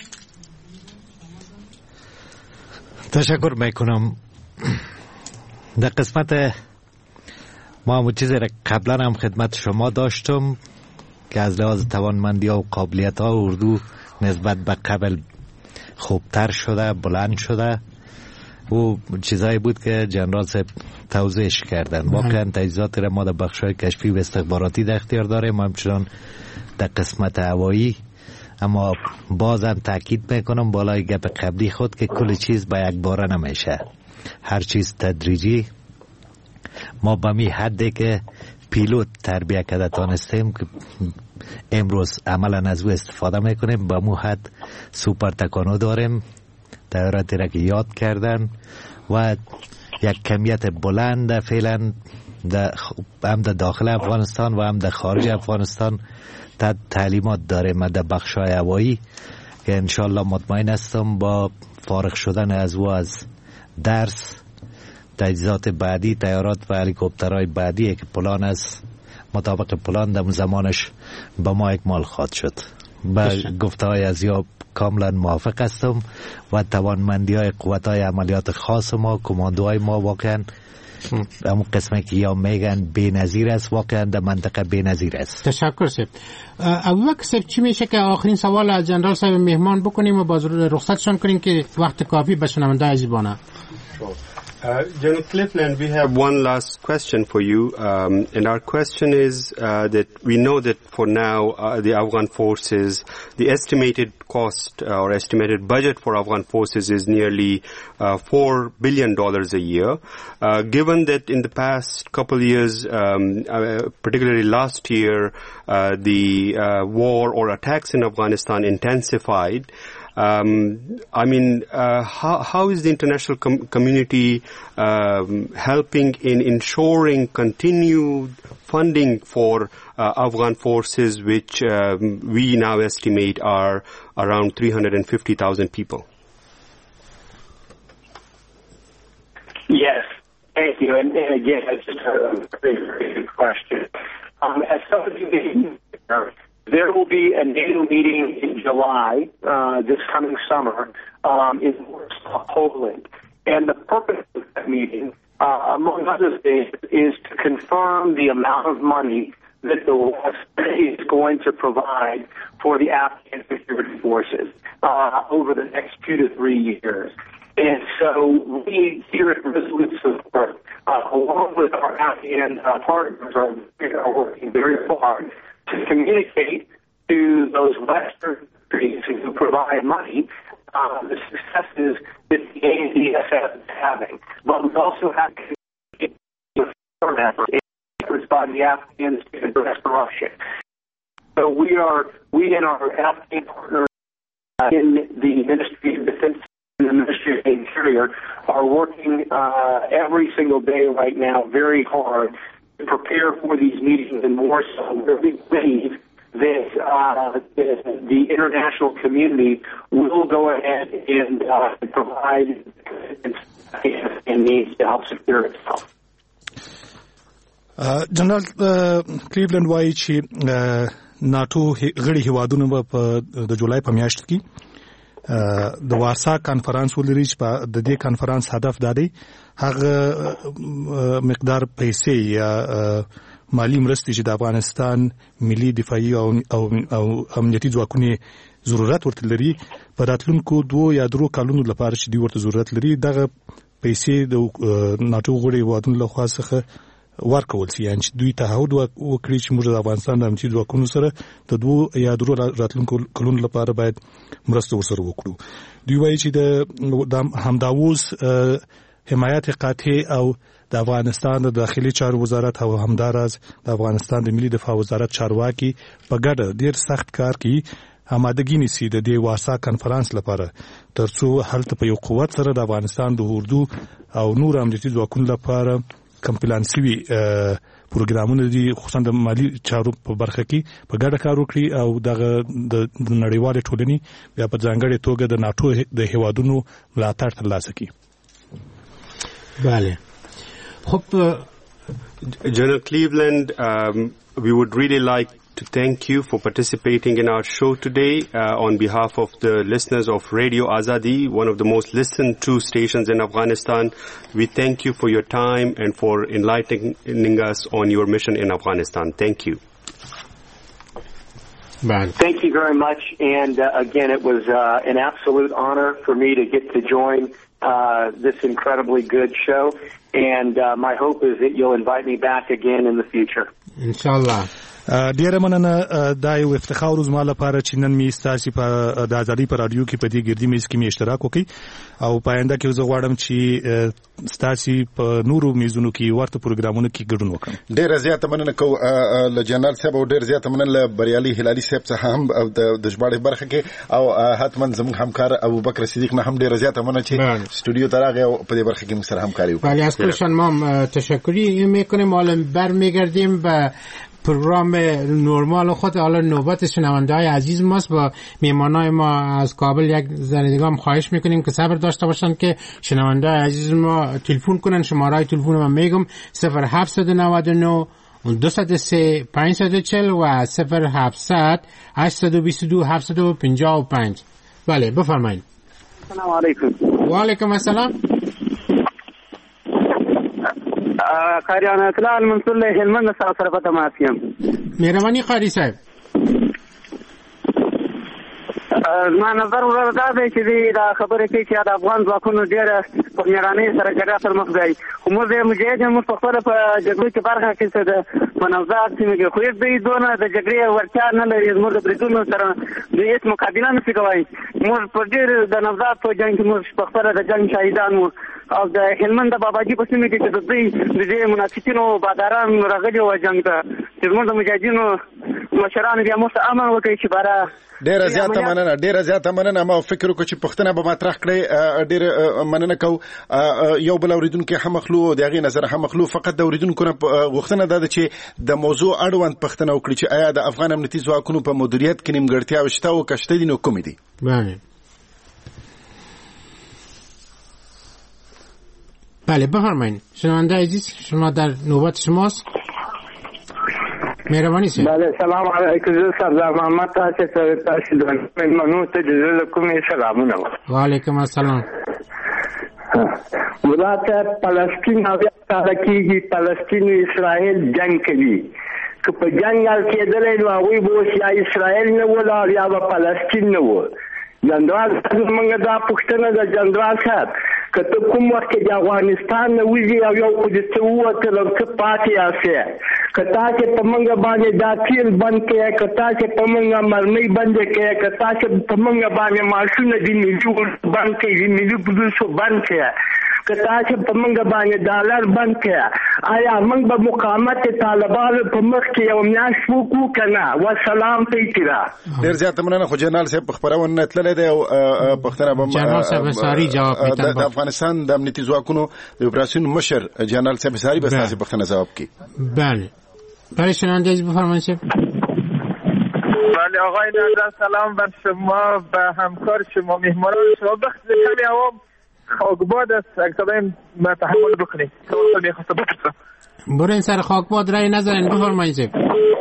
تشکر میکنم. در قسمت ما چیزی را قبلا هم خدمت شما داشتم که از لحاظ توانمندی ها و قابلیت ها اردو نسبت به قبل خوبتر شده، بلند شده. و چیزایی بود که جنرال صاحب توضیحش کردن. واقعا تجهیزات را ما در بخش‌های کشفی و استخباراتی در اختیار داریم، همچنان در قسمت هوایی. اما بازم تاکید میکنم بالای گپ قبلی خود که کل چیز با یک باره نمیشه، هر چیز تدریجی. ما به می حدی که پیلوت تربیه کرده تانستیم که امروز عملا از او استفاده میکنیم، به مو حد سوپر تکانو داریم، طیاراتی را که یاد کردن و یک کمیت بلند فعلا هم در داخل افغانستان و هم در خارج افغانستان تعلیمات داریم در بخش‌های هوایی که انشالله مطمئن هستم با فارغ شدن از او از درس تجهیزات بعدی، طیارات و هلیکوپترهای بعدی که پلان است مطابق پلان در زمانش به ما اکمال خواهد شد. با گفته‌های از یا کاملا موافق هستم و توانمندی های قوت های عملیات خاص ما، کماندوهای ما واقعا همون قسمه که یا میگن بی‌نظیر است، واقعا در منطقه بی‌نظیر است. تشکر سید. ابوبکر صاحب چی میشه که آخرین سوال از جنرال صاحب مهمان بکنیم و باز رخصتشون کنیم که وقت کافی به شنونده عزیز بانه. Uh, General Cleveland, we have one last question for you, um, and our question is uh, that we know that for now uh, the Afghan forces, the estimated cost uh, or estimated budget for Afghan forces is nearly uh, four billion dollars a year. Uh, given that in the past couple of years, um, uh, particularly last year, uh, the uh, war or attacks in Afghanistan intensified, Um, I mean, uh, how, how is the international com- community um, helping in ensuring continued funding for uh, Afghan forces, which um, we now estimate are around three hundred fifty thousand people? Yes, thank you. And, and again, it's just a very, very good question. Um, as some of you may know, there will be a NATO meeting in July, uh, this coming summer, um, in Warsaw, Poland. And the purpose of that meeting, uh, among other things, is to confirm the amount of money that the West is going to provide for the Afghan security forces uh, over the next two to three years. And so we here at Resolute Support, uh, along with our Afghan uh, partners, are, are working very hard to communicate to those Western countries who provide money uh, the successes that the A N D S is having. But we also have to communicate efforts by the Afghans to address corruption. So we are, we and our Afghan partners uh, in the Ministry of Defense and the Ministry of Interior are working uh, every single day right now very hard to prepare for these meetings in Warsaw, where we believe that uh, the, the international community will go ahead and uh, provide and needs to help secure itself. جنرال کلیولند وایي چې ناتو غړي هیوادونو په د جولای په میاشت کې د وارسا کانفرنس ولري چې د دې کانفرنس هدف دا دی هغه مقدار پیسې یا مالی مرستې چې د افغانستان ملي دفاعي او او امنیتي ځواکونو ضرورت ورته لري په راتلونکو دوه یا درو کلونو لپاره چې دوی ورته ضرورت لري دغه پیسې د ناتو غړي هیوادونو لخوا څخه ورکول شي یعنی دوی تعهد وکړي چې موږ د افغانستان د امنیتي ځواکونو سره د دوه یا درو راتلونکو کلونو لپاره باید مرسته ورسره وکړو. دوی وایي چې د همداوس حمایت قاطع او د افغانستان د داخلي چارو وزارت او همداراز د افغانستان د ملي دفاع وزارت چارواکي په ګډه ډیر سخت کار کوي آمادګي نیسي د دې وارسا کانفرنس لپاره ترڅو هلته په یو قوت سره د افغانستان د اردو او نور امنیتي ځواکونو لپاره کم پلان سوي پروګرامونه دي خصوصا د مالی چارو په برخه کې په ګډه کار وکړي او دغه د نړیوالې ټولنې بیا په ځانګړې توګه د ناتو د هیوادونو ملاتړ ترلاسه کړي. بله خب General Cleveland, um, we would really like to thank you for participating in our show today uh, on behalf of the listeners of Radio Azadi, one of the most listened to stations in Afghanistan. We thank you for your time and for enlightening us on your mission in Afghanistan. Thank you. Man. Thank you very much. And uh, again, it was uh, an absolute honor for me to get to join uh, this incredibly good show. And uh, my hope is that you'll invite me back again in the future. Inshallah. ډیره مننه دا یو افتخار زما لپاره چې نن می ستاسو په د ازادي پر رادیو کې په دې ګردی میز کې می اشتراک وکړي او پاینده کې زه غواړم چې ستاسو په نورو میزونو کې ورته پروګرامونو کې ګډون وکړم. ډیره زیاته مننه کوم ل جنرال صاحب او ډیره زیاته مننه ل بریالي هلالي صاحب څخه هم د ژباړې برخه کې او حتما زموږ همکار ابوبکر صدیق نه هم ډیره زیاته مننه چې استودیو ته راغی او په دې برخه کې موږ سره همکاري وکړه. ولی از کلشان ما تشکری میکنیم. حالا برمیگردیم به پروگرام نرمال خود. حالا نوبت شنونده‌های عزیز ماست. با میهمانای ما از کابل یک زندگام خواهش میکنیم که صبر داشته باشن که شنونده‌های عزیز ما تلفن کنن. شماره تلفن ما میگم صفر هفت نه نه دو صفر سه پنج صفر چهل و صفر هفت هشت دو دو هفت پنج پنج. بله بفرمایید. سلام علیکم. و علیکم السلام. قاری عنایت الله المنصور له هلمند څخه سره په تماس یم. مهرباني قاری صاحب. زما نظر ورته دا دی چې دا خبره کوي چې د افغان ځواکونو ډېره په مېړانۍ سره جګړه سره مخ دی. خو موږ د مجاهد موږ په خپله په جګړو کې برخه اخیستې ده په نوزاد سیمه کې، خو هېڅ دوی دونه د جګړې وړتیا نه لري. زموږ د بریدونو سره دوی هېڅ مقابله نه شي کولی. موږ په ډېر د نوزاد په جنګ کې موږ په خپله د جنګ شهیدان وو، او د هلمند د باباجي په سیمه کې چې د دوی د دې منافقینو باداران راغلي وو جنګ ته، چې زموږ د مجاهدینو مشرانو بیا موږ ته امر وکړي چې باره ډیره زیاته مننه ډیره زیاته مننه. ما فکر وکړ چې پښتنه به مطرح کړي. ډیره مننه کو. یو بل اوریدونکو هم مخلو د هغې نظر هم مخلو. فقط د اوریدونکو نه غوښتنه ده چې د موضوع اړوند پښتنه وکړي چې آیا د افغان امنیتي ځواکونو په مدیریت کې نیمګړتیاوې شته او که شته دي نو کومې دي؟ بله بله بفرمایید. شنونده عزیز شما در نوبت شماست. مهربانی سید. بله سلام علیکم. زه سردار محمد تاسو ته تاسو د منو ته د کومې سلامونه. وعلیکم السلام. ولادت فلسطین او ترکیږي فلسطین او اسرائیل جنگ کوي. که په جنگ کېدلې نو هغوی به یا اسرائیل نه ولا یا به فلسطین نه و. جنرال موږ دا پوښتنه د جنرال صاحب که ته کوم وخت کې د افغانستان نه وځي او یو خو دې څه ووتل او څه پاتې یاستې، که تاسې په موږ باندې دا تیل بند کړې، که تاسې په موږ مرمۍ بندې کړې، که تاسې په موږ باندې معاشونه د ملي بند کړې، د ملي پولیسو بند کړې، که تاسې په موږ باندې ډالر بند کړې، آیا موږ به مقاومت طالبانو په مخ کې یو میاشت وکړو که نه؟ وسلام ته اطلاع. ډېر زیاته مننه. خو جنرال صاحب په خپرونه تللی دی او پښتنه به جنرال صاحب ساری جواب د افغانستان د امنیتي ځواکونو د اپراسیون مشر جنرال صاحب ساری به تاسې پښتنه جواب کړي. بله برای شنونده عزیز بفرمایید. بله آقای نظر سلام بر شما و همکار شما مهمانان شما. بخش کمی عوام خاکباد است اگه صدایم تحمل بکنید. سوال میخواستم بپرسم. برین سر خاکباد رای نظرین بفرمایید.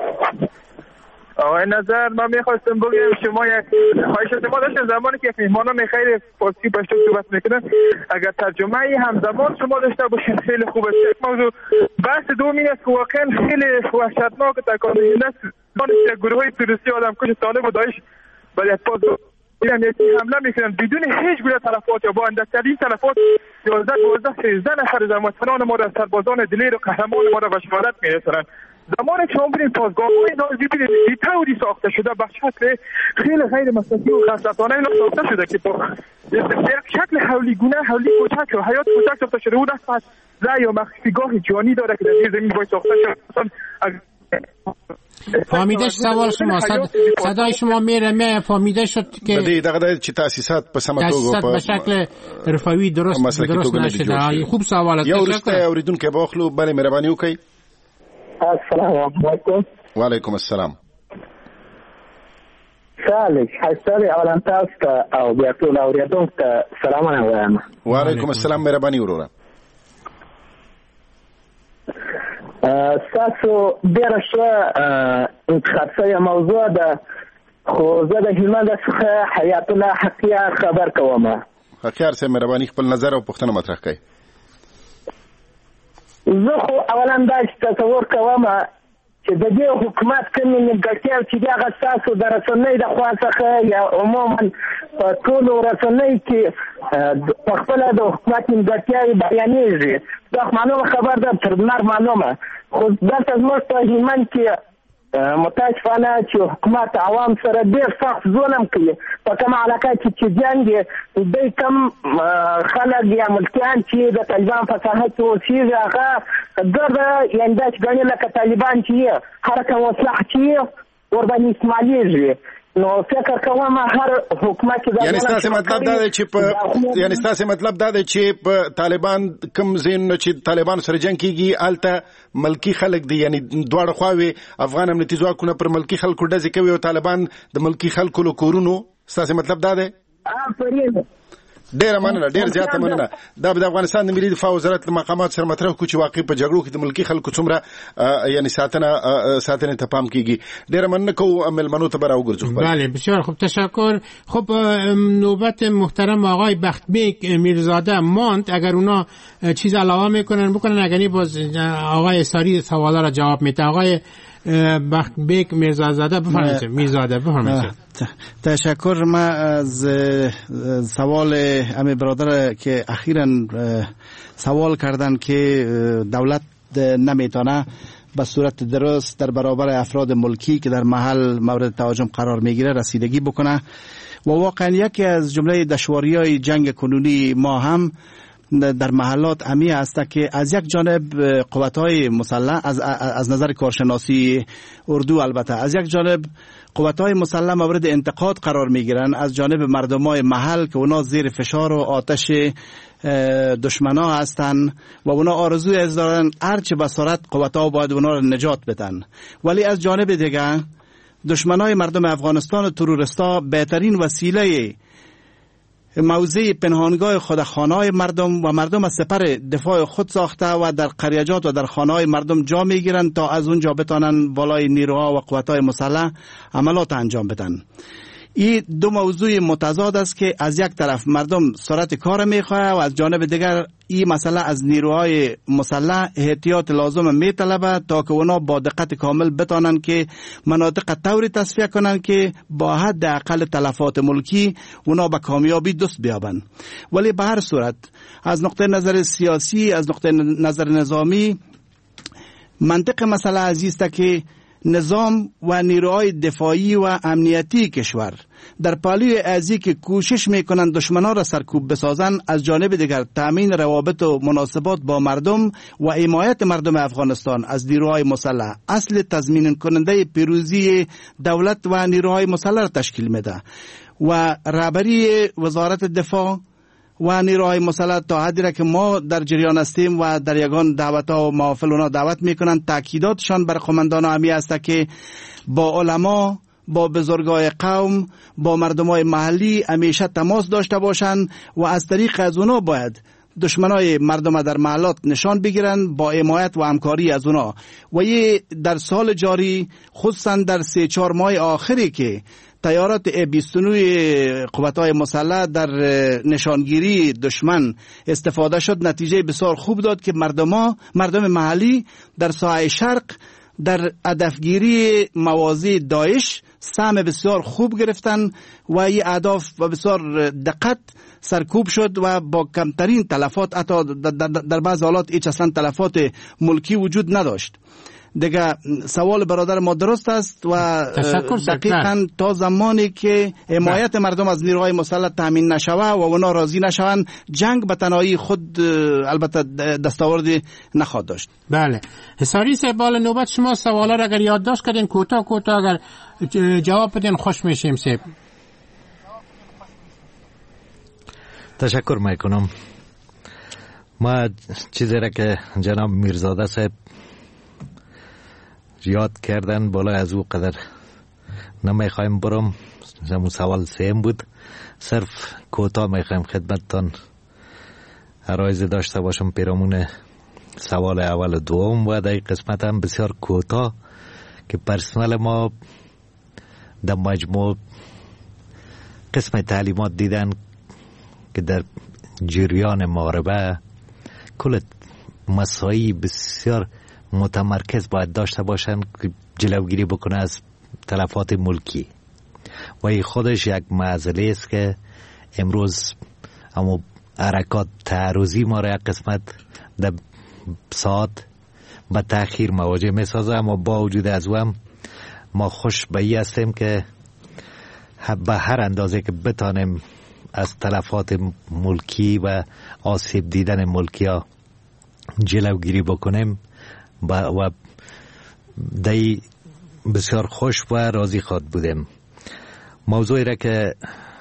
آقای نظر من میخواستم بگم شما یک خواهش از ما داشتیم زمانی که مهمانان خیلی فارسی پشتو صحبت میکنن اگر ترجمه ای همزمان شما داشته باشید خیلی خوب است. یک موضوع بحث دوم این است که واقعا خیلی وحشتناک تکان دهنده است که گروه تروریستی آدمکش طالب و داعش برای پاس امنیتی حمله میکنن بدون هیچ گونه تلفات یا با اندکترین تلفات. یازده دوازده سیزده نفر از هموطنان ما را سربازان دلیر و قهرمان ما را به شهادت میرسانند. زمان شما ببینید پاسگاه‌های نازی ببینید این طوری ساخته شده به شکل خیلی غیر مسلکی و غفلتانه اینا ساخته شده که با شکل حولیگونه حولی کوچک و حیات کوچک ساخته شده. اون دست رأی و مخفیگاه جانی داره که در زیر زمین باید ساخته شده. فهمیده سوال شما صدای شما میره می فهمیده شد که بدی دغه چې تاسیسات په سمه توګه په شکل رفاوی درست درست نشده. خوب سوال است. یو رسته اوریدونکو باخلو بله مهرباني وکړئ. السلام علیکم. وعلیکم السلام. صالح حسابي اولا تاسو ته او بیا ټول اوریدونکو ته سلامونه وایم. وعلیکم السلام مهرباني وروره. تاسو ډېره ښه انتخاب شوې موضوع ده خو زه د هلمند څخه حیات الله حقیار خبر کوم. حقیار صاحب مهرباني خپل نظر او پوښتنه مطرح کړئ. زه خو اولا دا تصور کوم چې د دې حکومت کومې نیمګړتیاوې چې دي هغه ستاسو د رسنۍ د خوا څخه یا عموما په ټولو رسنۍ کې په خپله د حکومت نیمګړتیاوې بیانېږي. دا معلومه خبر ده تر نر معلومه. خو دلته زموږ په هلمند کې متاسفانه چې حکومت عوام سره ډېر سخت ظلم کوي. په کومه علاقه کې چې جنګ دوی کم خلک یا ملکیان چې د طالبان په ساحه کې اوسېږي هغه ګرده یعنې داسې ګڼي لکه طالبان چې یې هر کوم اصلاح چې یې ورباندې استعمالېږي. نو فکر کوم هر حکومت چې یعنی ستاسو مطلب دا دی چې په یعنی ستاسو مطلب دا دی چې په طالبان کوم زین چې طالبان سره جنگ کیږي الته ملکی خلک دي یعنی دواړه خواوې افغان امنیتي ځواکونه پر ملکی خلکو ډزې کوي او طالبان د ملکی خلکو له کورونو. ستاسو مطلب دا دی؟ ډیر مننه ډیر زیاته مننه. دا د افغانستان د ملي دفاع وزارت له مقامات سره مطرح کو چې واقع په جګړو کې د ملکی خلکو څومره یعنی ساتنه ساتنه ته پام کیږي. ډیر مننه کو ملمنو ته برا وګرځو. بله بسیار خوب تشکر. خب نوبت محترم آقای بختبیک میرزاده ماند، اگر اونا چیز علاوه میکنن بکنن، اگر نی باز آقای اساری سوالا را جواب میده. آقای بختبیک میرزاده بفرمایید. میرزاده بفرمایید. تشکر. ما از سوال امی برادر که اخیراً سوال کردن که دولت نمیتونه به صورت درست در برابر افراد ملکی که در محل مورد تهاجم قرار میگیره رسیدگی بکنه و واقعا یکی از جمله دشواری‌های جنگ کنونی ما هم در محلات امی است که از یک جانب قوت‌های مسلح از از نظر کارشناسی اردو البته از یک جانب قوت‌های مسلح مورد انتقاد قرار میگیرن از جانب مردمای محل که اونا زیر فشار و آتش دشمنا هستن و اونا آرزوی از دارن هرچه بسارت قوت‌ها باید اونا رو نجات بدن. ولی از جانب دیگه دشمنای مردم افغانستان و تروریستا بهترین وسیله موضع پنهانگاه خود خانه‌های مردم و مردم از سپر دفاع خود ساخته و در قریجات و در خانه‌های مردم جا میگیرن تا از اونجا بتانن بالای نیروها و قوت‌های مسلح عملات انجام بدن. این دو موضوع متضاد است که از یک طرف مردم سرعت کار میخواه و از جانب دیگر این مسئله از نیروهای مسلح احتیاط لازم میطلبه تا که اونا با دقت کامل بتانن که مناطق طوری تصفیه کنن که با حد اقل تلفات ملکی اونا به کامیابی دست بیابن. ولی به هر صورت از نقطه نظر سیاسی، از نقطه نظر نظامی، منطق مسئله عزیزه که نظام و نیروهای دفاعی و امنیتی کشور در پالوی ازی که کوشش میکنند دشمنان را سرکوب بسازن، از جانب دیگر تامین روابط و مناسبات با مردم و حمایت مردم افغانستان از نیروهای مسلح اصل تضمین کننده پیروزی دولت و نیروهای مسلح را تشکیل میده و رهبری وزارت دفاع و نیروهای مسلح تا حدی را که ما در جریان هستیم و در یگان دعوت ها و محافل اونا دعوت میکنن، تاکیداتشان بر قماندان همی است که با علما، با بزرگای قوم، با مردمای محلی همیشه تماس داشته باشند و از طریق از اونا باید دشمنای مردم در محلات نشان بگیرن با حمایت و همکاری از اونا. و یه در سال جاری خصوصا در سه چهار ماه آخری که تیارات بیست و نه قوت‌های مسلح در نشانگیری دشمن استفاده شد، نتیجه بسیار خوب داد که مردم مردم محلی در ساحه شرق در هدفگیری مواضع داعش سهم بسیار خوب گرفتن و این اهداف با بسیار دقت سرکوب شد و با کمترین تلفات، حتی در بعض حالات هیچ اصلا تلفات ملکی وجود نداشت. دیگه سوال برادر ما درست است و دقیقاً تا زمانی که حمایت مردم از نیروهای مسلح تامین نشوه و اونا راضی نشوند، جنگ به تنهایی خود البته دستاوردی نخواهد داشت. بله. حساری سبال نوبت شما سوالا را اگر یادداشت کردین کوتاه کوتاه اگر جواب بدین خوش میشیم. سب تشکر میکنم. ما چیزی را که جناب میرزاده صاحب یاد کردن بالا از او قدر نمیخوایم برم. همون سوال سیم بود، صرف کوتاه میخوایم خدمتتان عرایز داشته باشم پیرامون سوال اول و دوم و در قسمت هم بسیار کوتاه که پرسنل ما در مجموع قسم تعلیمات دیدن که در جریان محاربه کل مسایی بسیار متمرکز باید داشته باشند که جلوگیری بکنه از تلفات ملکی و این خودش یک معضله است که امروز اما حرکات تعرضی ما را یک قسمت در ساعت به تأخیر مواجه می سازه. اما با وجود از او هم ما خوش به این هستیم که به هر اندازه که بتانیم از تلفات ملکی و آسیب دیدن ملکی ها جلوگیری بکنیم و دای بسیار خوش و راضی خواد بودیم. موضوعی را که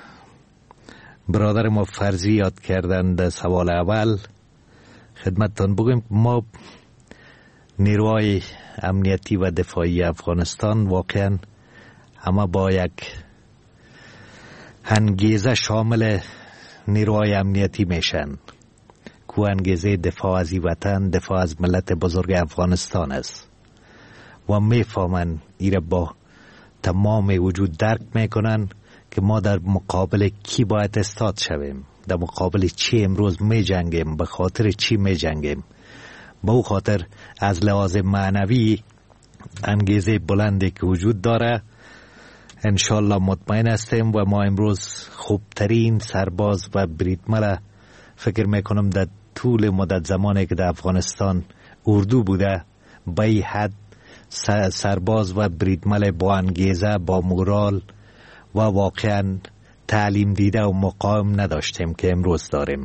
برادر ما فرضی یاد کردن در سوال اول خدمتتان بگویم، ما نیروهای امنیتی و دفاعی افغانستان واقعا همه با یک انگیزه شامل نیروهای امنیتی میشن که انگیزه دفاع از این وطن، دفاع از ملت بزرگ افغانستان است و میفهمن ایره با تمام وجود درک میکنن که ما در مقابل کی باید استاد شویم، در مقابل چی امروز می جنگیم، به خاطر چی می جنگیم. به او خاطر از لحاظ معنوی انگیزه بلندی که وجود داره، انشالله مطمئن هستیم و ما امروز خوبترین سرباز و بریدمل فکر میکنم در طول مدت زمانی که در افغانستان اردو بوده به این حد سرباز و بریدمل با انگیزه، با مورال و واقعا تعلیم دیده و مقاوم نداشتیم که امروز داریم.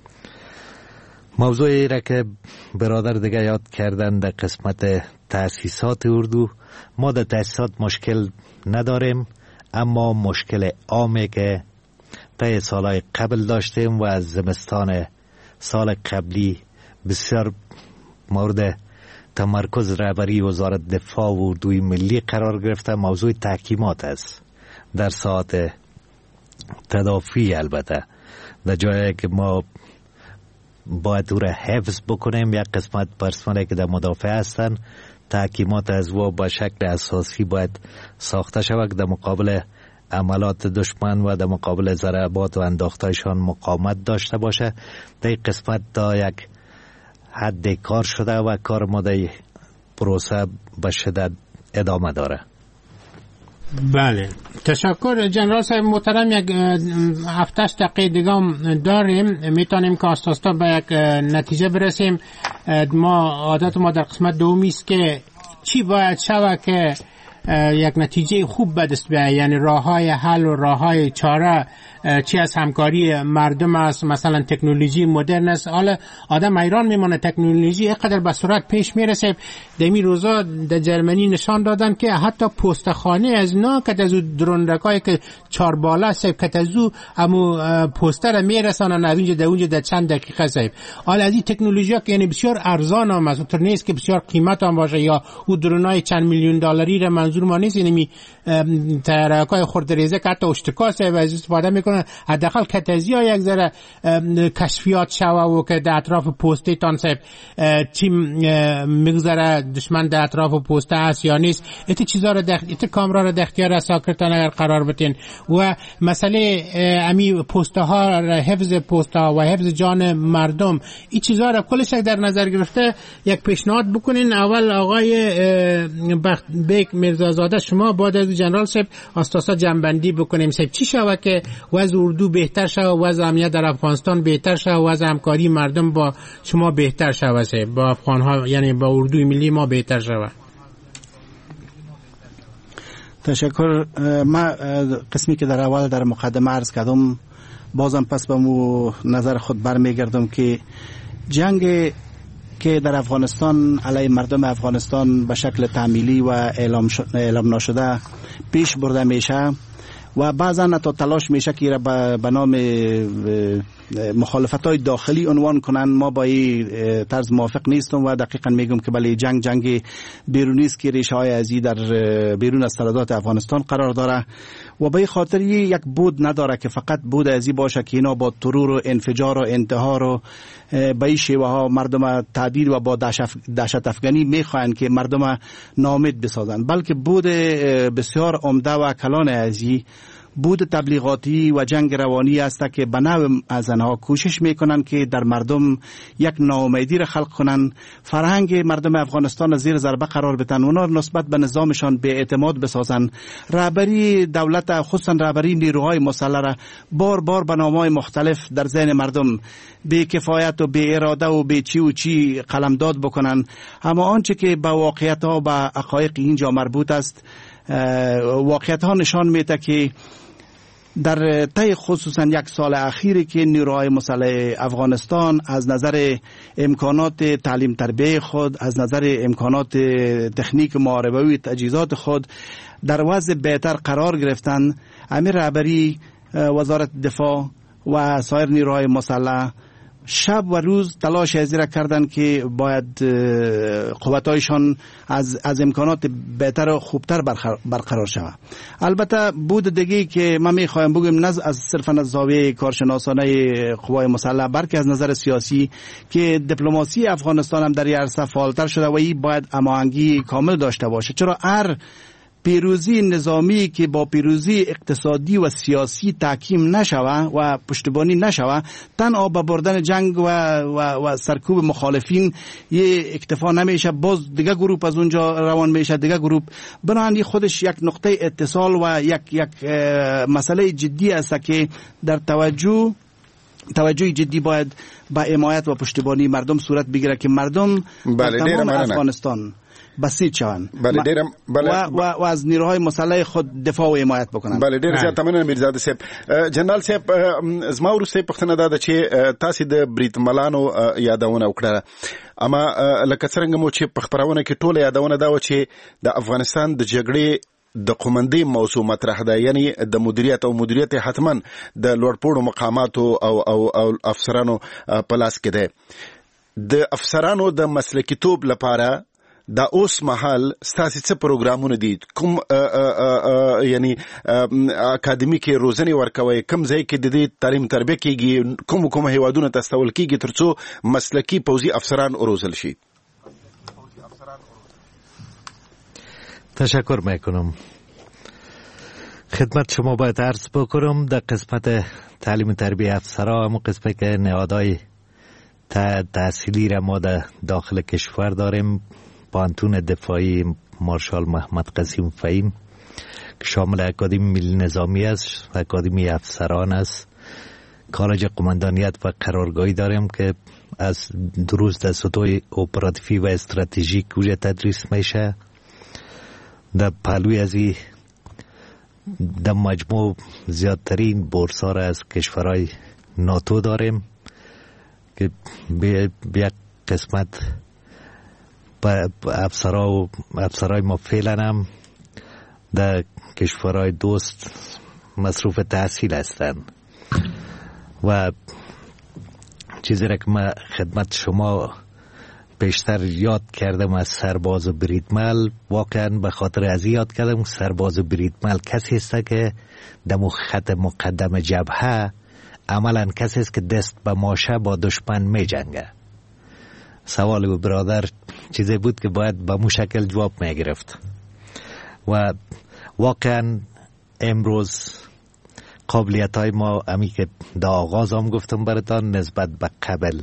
موضوعی را که برادر دیگه یاد کردن در قسمت تأسیسات اردو، ما در تأسیسات مشکل نداریم، اما مشکل عامی که طی سالهای قبل داشتیم و از زمستان سال قبلی بسیار مورد تمرکز رهبری وزارت دفاع و اردوی ملی قرار گرفته، موضوع تحکیمات است. در ساعت تدافعی البته در جایی که ما باید او را حفظ بکنیم، یک قسمت پرسنلی که در مدافع هستن تحکیمات از و با شکل اساسی باید ساخته شود در مقابل عملات دشمن و در مقابل ضربات و انداختایشان مقاومت داشته باشه. در این قسمت تا یک حد کار شده و کار ما در پروسه به شدت ادامه داره. بله، تشکر جنرال صاحب محترم. یک هفتش دقیقه دیگه داریم، میتونیم که آستاستا به یک نتیجه برسیم. ما عادت ما در قسمت دومی است که چی باید شود که یک نتیجه خوب به دست بیاید، یعنی راههای حل و راههای چاره چی از همکاری مردم است، مثلا تکنولوژی مدرن است. حالا آدم ایران میمونه تکنولوژی اینقدر به سرعت پیش میرسه. دمی روزا در جرمنی نشان دادن که حتی پستخانه از نا که از درونرکای که چهار بالا است که از او امو پوستر میرسانن از اینجا در اونجا در چند دقیقه است. حالا از این تکنولوژی که یعنی بسیار ارزان هم است، اونطور نیست که بسیار قیمت هم باشه یا او درونای چند میلیون دلاری را منظور ما نیست. یعنی ترکای خردریزه که حتی اشتکاس و از استفاده میکنن، حداقل کتازی ها یک ذره کشفیات شوه و که در اطراف پوسته تان صاحب چی میگذره دشمن در اطراف پوسته است یا نیست. ایت چیزا رو دخ... ایت کامرا رو در اختیار ساکرتان اگر قرار بتین و مسئله امی پوسته ها، حفظ پوسته ها و حفظ جان مردم، این چیزا رو کلش در نظر گرفته یک پیشنهاد بکنین. اول آقای بخت بیگ میرزازاده شما بعد از جنرال صاحب آستاسا جنبندی بکنیم. صاحب چی شود که وضع اردو بهتر شود، وضع امنیت در افغانستان بهتر شود، وضع همکاری مردم با شما بهتر شود، با افغان ها یعنی با اردوی ملی ما بهتر شود؟ تشکر. ما قسمی که در اول در مقدمه عرض کردم بازم پس به مو نظر خود برمیگردم که جنگ که در افغانستان علیه مردم افغانستان به شکل تعمیلی و اعلام, اعلام نشده پیش برده میشه و بعضا حتی تلاش میشه که به نام مخالفت های داخلی عنوان کنن. ما با این طرز موافق نیستم و دقیقا میگم که بله جنگ جنگ بیرونی است که ریشه های ازی در بیرون از سرحدات افغانستان قرار داره و به این خاطر یک بود نداره که فقط بود ازی باشه که اینا با ترور و انفجار و انتحار و به این شیوه ها مردم تعدیل و با دهشت افغانی میخواهند که مردم ناامید بسازند، بلکه بود بسیار عمده و کلان ازی بود تبلیغاتی و جنگ روانی است که به نوع از آنها کوشش میکنن که در مردم یک ناامیدی را خلق کنن، فرهنگ مردم افغانستان زیر ضربه قرار بدن، اونا نسبت به نظامشان بی اعتماد بسازن، رهبری دولت خصوصا رهبری نیروهای مسلح را بار بار به نامهای مختلف در ذهن مردم بی کفایت و بی اراده و بی چی و چی قلمداد بکنن. اما آنچه که به واقعیت ها و به حقایق اینجا مربوط است، واقعیت ها نشان میده که در طی خصوصا یک سال اخیری که نیروهای مسلح افغانستان از نظر امکانات تعلیم تربیه خود، از نظر امکانات تکنیک محاربه و تجهیزات خود در وضع بهتر قرار گرفتن، امیر رهبری وزارت دفاع و سایر نیروهای مسلح شب و روز تلاش ازی را کردن که باید قوتایشان از از امکانات بهتر و خوبتر برقرار شود. البته بود دیگه که من میخوایم بگم نز از صرفا از زاویه کارشناسانه قوای مسلح بلکه از نظر سیاسی که دیپلماسی افغانستان هم در این عرصه فعالتر شده و این باید هماهنگی کامل داشته باشه، چرا هر پیروزی نظامی که با پیروزی اقتصادی و سیاسی تحکیم نشوه و پشتیبانی نشوه تنها با بردن جنگ و, و, و سرکوب مخالفین یه اکتفا نمیشه، باز دیگه گروپ از اونجا روان میشه، دیگه گروپ. بنابراین خودش یک نقطه اتصال و یک یک مسئله جدی است که در توجه توجه جدی باید با حمایت و پشتیبانی مردم صورت بگیره که مردم در تمام افغانستان بسیج شوند بله دیرم بله و, و, و از نیروهای مسلح خود دفاع و حمایت بکنن. بله ډیر زیات مننه میرزاده صاحب. جنرال صاحب زما ورسته پښتنه ده چې تاسو د بریټ ملانو یادونه وکړه، اما لکه څنګه مو چې په خبرونه کې ټوله یادونه دا و چې د افغانستان د جګړې د قومندې موضوع مطرح ده، یعنی د مدیریت او مدیریت حتما د لوړپوړو مقاماتو او او, او افسرانو په لاس کې ده. د افسرانو د مسلکیتوب لپاره دا اوس مهال ستاسو څه پروګرامونه دي؟ کوم یعنی اکاډمي کې روزنه ورکوي؟ کوم ځای کې د دې تعلیم تربیه کیږي؟ کوم کوم هیوادونه تستول کیږي ترڅو مسلکی پوځي افسران روزل شي؟ تشکر میکنم. خدمت شما باید عرض بکنم در قسمت تعلیم تربیه افسرها همون قسمت که نهادهای تحصیلی را ما در داخل کشور داریم، پانتون دفاعی مارشال محمد قسیم فهیم که شامل اکادمی ملی نظامی است، اکادمی افسران است، کالج قماندانیت و قرارگاهی داریم که از دروس در سطوح اپراتیفی و استراتژیک اونجا تدریس میشه. در پهلوی از این در مجموع زیادترین بورس‌ها را از کشورهای ناتو داریم که به یک قسمت افسرها و افسرهای ما فعلا هم در کشورهای دوست مصروف تحصیل هستند و چیزی را که من خدمت شما بیشتر یاد کردم از سرباز بریدمل، واقعا به خاطر از یاد کردم سرباز بریدمل کسی است که در خط مقدم جبهه عملا کسی است که دست به ماشه با دشمن می جنگه. سوال برادر چیزی بود که باید به مو شکل جواب می گرفت و واقعا امروز قابلیت های ما امی که در آغاز هم گفتم براتان نسبت به قبل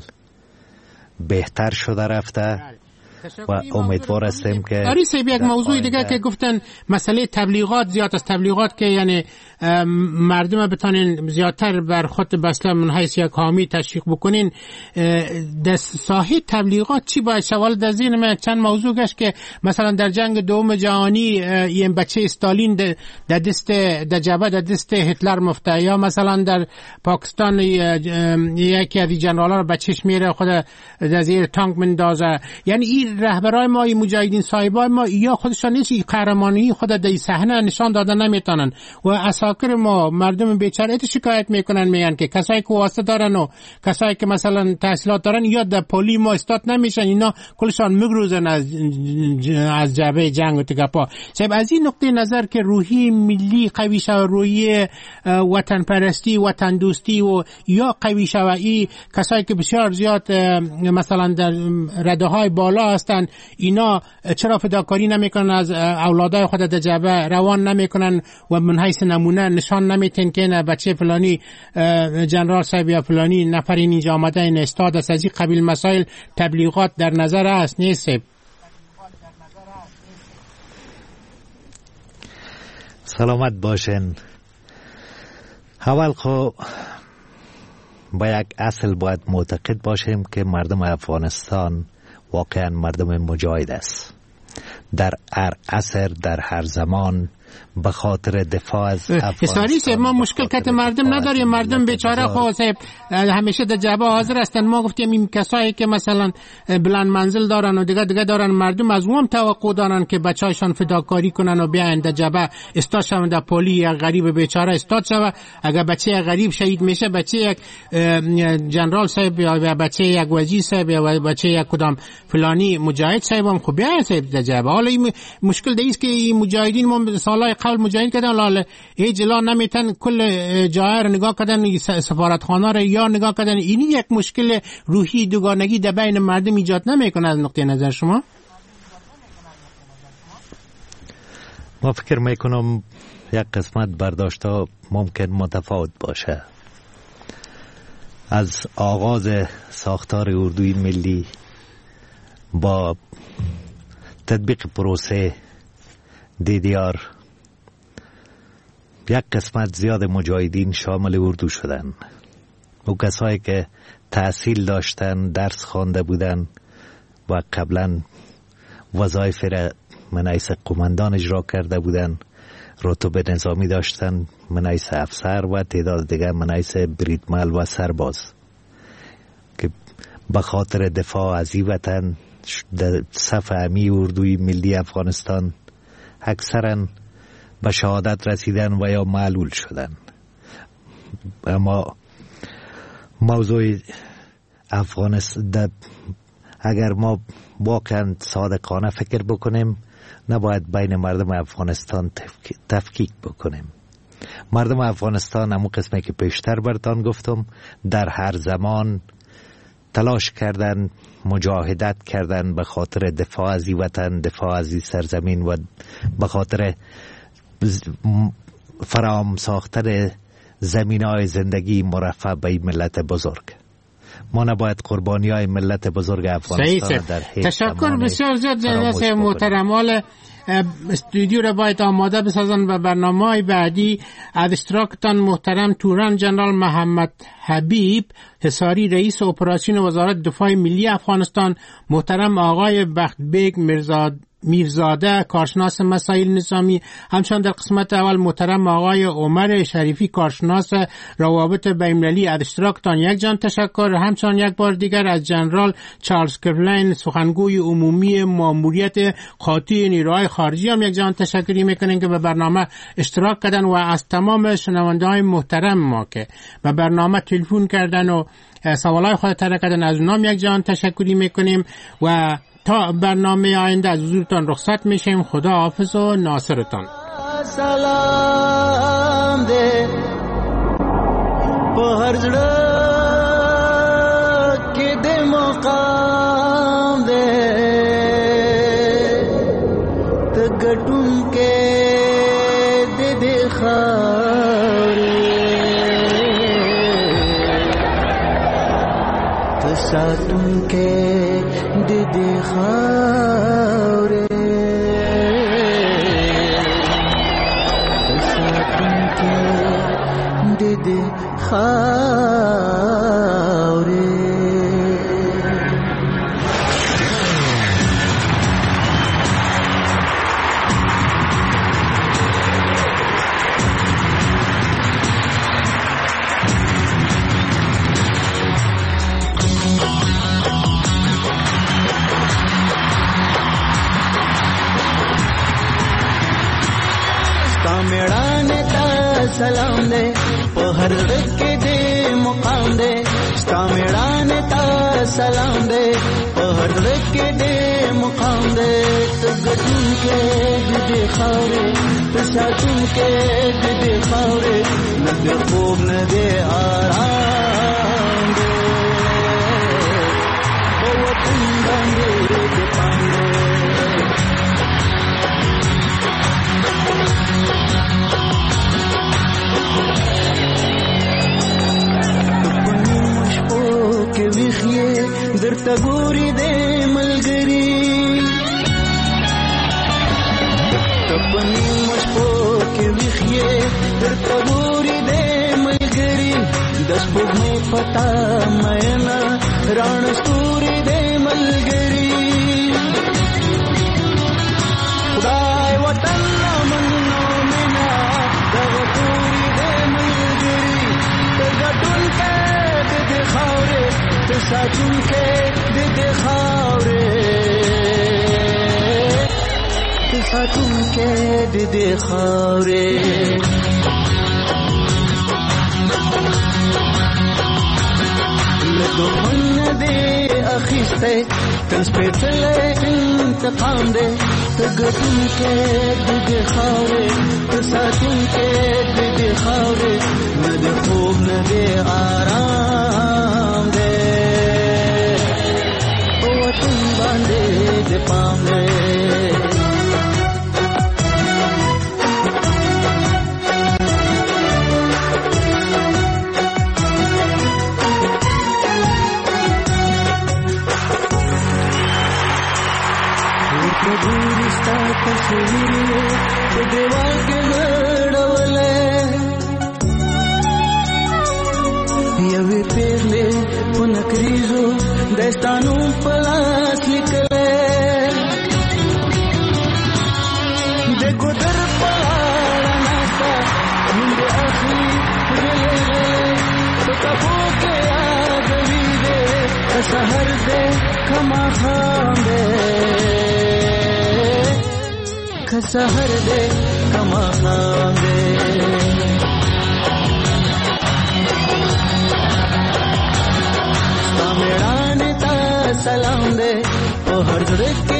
بهتر شده رفته و امیدوار هستیم که آری صاحب یک موضوع دیگه که گفتن مسئله تبلیغات زیاد از تبلیغات که یعنی مردم بتونین زیادتر بر خود بسله من حیث یک حامی تشویق بکنین در ساحه تبلیغات چی باید؟ سوال در ذهن من چند موضوع گشت که مثلا در جنگ دوم جهانی این بچه استالین در دست در جبهه در دست هتلر مفته، یا مثلا در پاکستان یکی از جنرالان بچهش میره خود در زیر تانک مندازه. یعنی این رهبرای ما این مجاهدین صاحبای ما یا خودشان نیست قهرمانی خود در صحنه نشان دادن نمیتونن و اساکر ما مردم بیچاره شکایت میکنن، میگن که کسایی که واسطه دارن و کسایی که مثلا تحصیلات دارن یا در پلی ما استاد نمیشن، اینا کلشان میگروزن از از جبهه جنگ و تگپا. صاحب از این نقطه نظر که روحی ملی قوی شود، روحی وطن پرستی وطن دوستی و یا قوی شود، این کسایی که بسیار زیاد مثلا در رده های بالا هستن اینا چرا فداکاری نمیکنن از اولادای خود در جبهه روان نمیکنن و من حیث نمونه نشان نمیتن که نه بچه فلانی جنرال صاحب یا فلانی نفر اینجا آمده این استاد است. از این قبیل مسائل تبلیغات در نظر است نیست؟ سلامت باشین. اول خو با یک اصل باید معتقد باشیم که مردم افغانستان واقعا مردم مجاهد است. در هر عصر در هر زمان به خاطر دفاع از افغانستان. ما مشکل کت مردم نداریم، مردم بیچاره خو صاحب همیشه در جبهه حاضر هستن. ما گفتیم این کسایی که مثلا بلند منزل دارن و دیگه دیگه دارن، مردم از اون توقع دارن که بچه‌شان فداکاری کنن و بیاین در جبهه استاد شون، در پلی یک غریب بیچاره استاد شوه. اگر بچه غریب شهید میشه، بچه یک جنرال صاحب یا بچه یک وزیر صاحب یا بچه یک کدام فلانی مجاهد صاحب هم خو بیاین صاحب در جبهه. حالا این مشکل ده است که این مجاهدین ما سالای قبل مجاهد کردن، لاله هیچ لا نمیتن کل جای رو نگاه کردن، سفارتخانه رو یا نگاه کردن. این یک مشکل روحی دوگانگی در بین مردم ایجاد نمیکنه از نقطه نظر شما؟ ما فکر میکنم یک قسمت برداشت‌ها ممکن متفاوت باشه. از آغاز ساختار اردوی ملی با تطبیق پروسه دی دی آر یک قسمت زیاد مجاهدین شامل اردو شدن. او کسایی که تحصیل داشتن، درس خوانده بودن و قبلا وظایف را من حیث قماندان اجرا کرده بودن، رتبه نظامی داشتن من حیث افسر و تعداد دیگر من حیث بریدمل و سرباز، که به خاطر دفاع از این وطن در صف امی اردوی ملی افغانستان اکثرا به شهادت رسیدن و یا معلول شدن. اما موضوع افغانستان اگر ما واقعا صادقانه فکر بکنیم، نباید بین مردم افغانستان تفکیک بکنیم. مردم افغانستان همون قسمی که پیشتر براتون گفتم در هر زمان تلاش کردن، مجاهدت کردن به خاطر دفاع از این وطن، دفاع از این سرزمین و به خاطر فرام ساختن زمینهای زندگی مرفع به این ملت بزرگ. ما نباید قربانی های ملت بزرگ افغانستان در هیچ تشکر بسیار زیاد جناب محترم. حال استودیو را باید آماده بسازن و برنامه های بعدی از اشتراکتان محترم توران جنرال محمد حبیب حصاری رئیس اپراسیون وزارت دفاع ملی افغانستان، محترم آقای بخت بیگ مرزاد میرزاده کارشناس مسائل نظامی، همچنان در قسمت اول محترم آقای عمر شریفی کارشناس روابط بین‌المللی از اشتراکتان یک جان تشکر. همچنان یک بار دیگر از جنرال چارلز کرلین سخنگوی عمومی ماموریت قاطع نیروهای خارجی هم یک جان تشکری میکنیم که به برنامه اشتراک کردن و از تمام شنونده‌های محترم ما که به برنامه تلفن کردن و سوالای خود طرح کردن از اونام یک جان تشکری میکنیم و تا برنامه آینده از حضورتان رخصت میشیم. خدا حافظ و ناصرتان. سلام دے په هر ځړه کې د مقام دے ته ګټون کې د دې خاورې ته ساتون کې د دې خاورې ته ساتون کې د دې خاورې. سلام دے په هر ځای کې دې مقام دے، ستا میړانه ته سلام دے په هر ځای کې دې مقام دے. ته ګټون کې دې خاورې، ته ساتون کې دې خاورې، نه دې خوب نه دې آرام دے په وطن باندې دې پام دے. درته ګوري دې ملګری تپنی مشپو کې ویخې درته ګوري دې ملګری د سپوږمۍ پتا مېنا ران ستوري دې ملګری خدای وطن من साचुके दे खावरे साचुके दे खावरे لدهن دي أخيستي تنسبت لي انتقام دي تقتل كيد دي خاوري تساتن كيد دي خاوري ندي خوب ندي آرام دي وطن باندي دي پام دي تصویر په دیوال کې غړولې یوې پیغلې په نکریزو دستانو په لاس لیکلې د ګودر په لاره ناسته موږ اخلي غلې په کفو کې یادوي دې سحر دې کما خام دې سحر دے کما خام دے ستا میڑانے تا سلام دے او ہر زڑک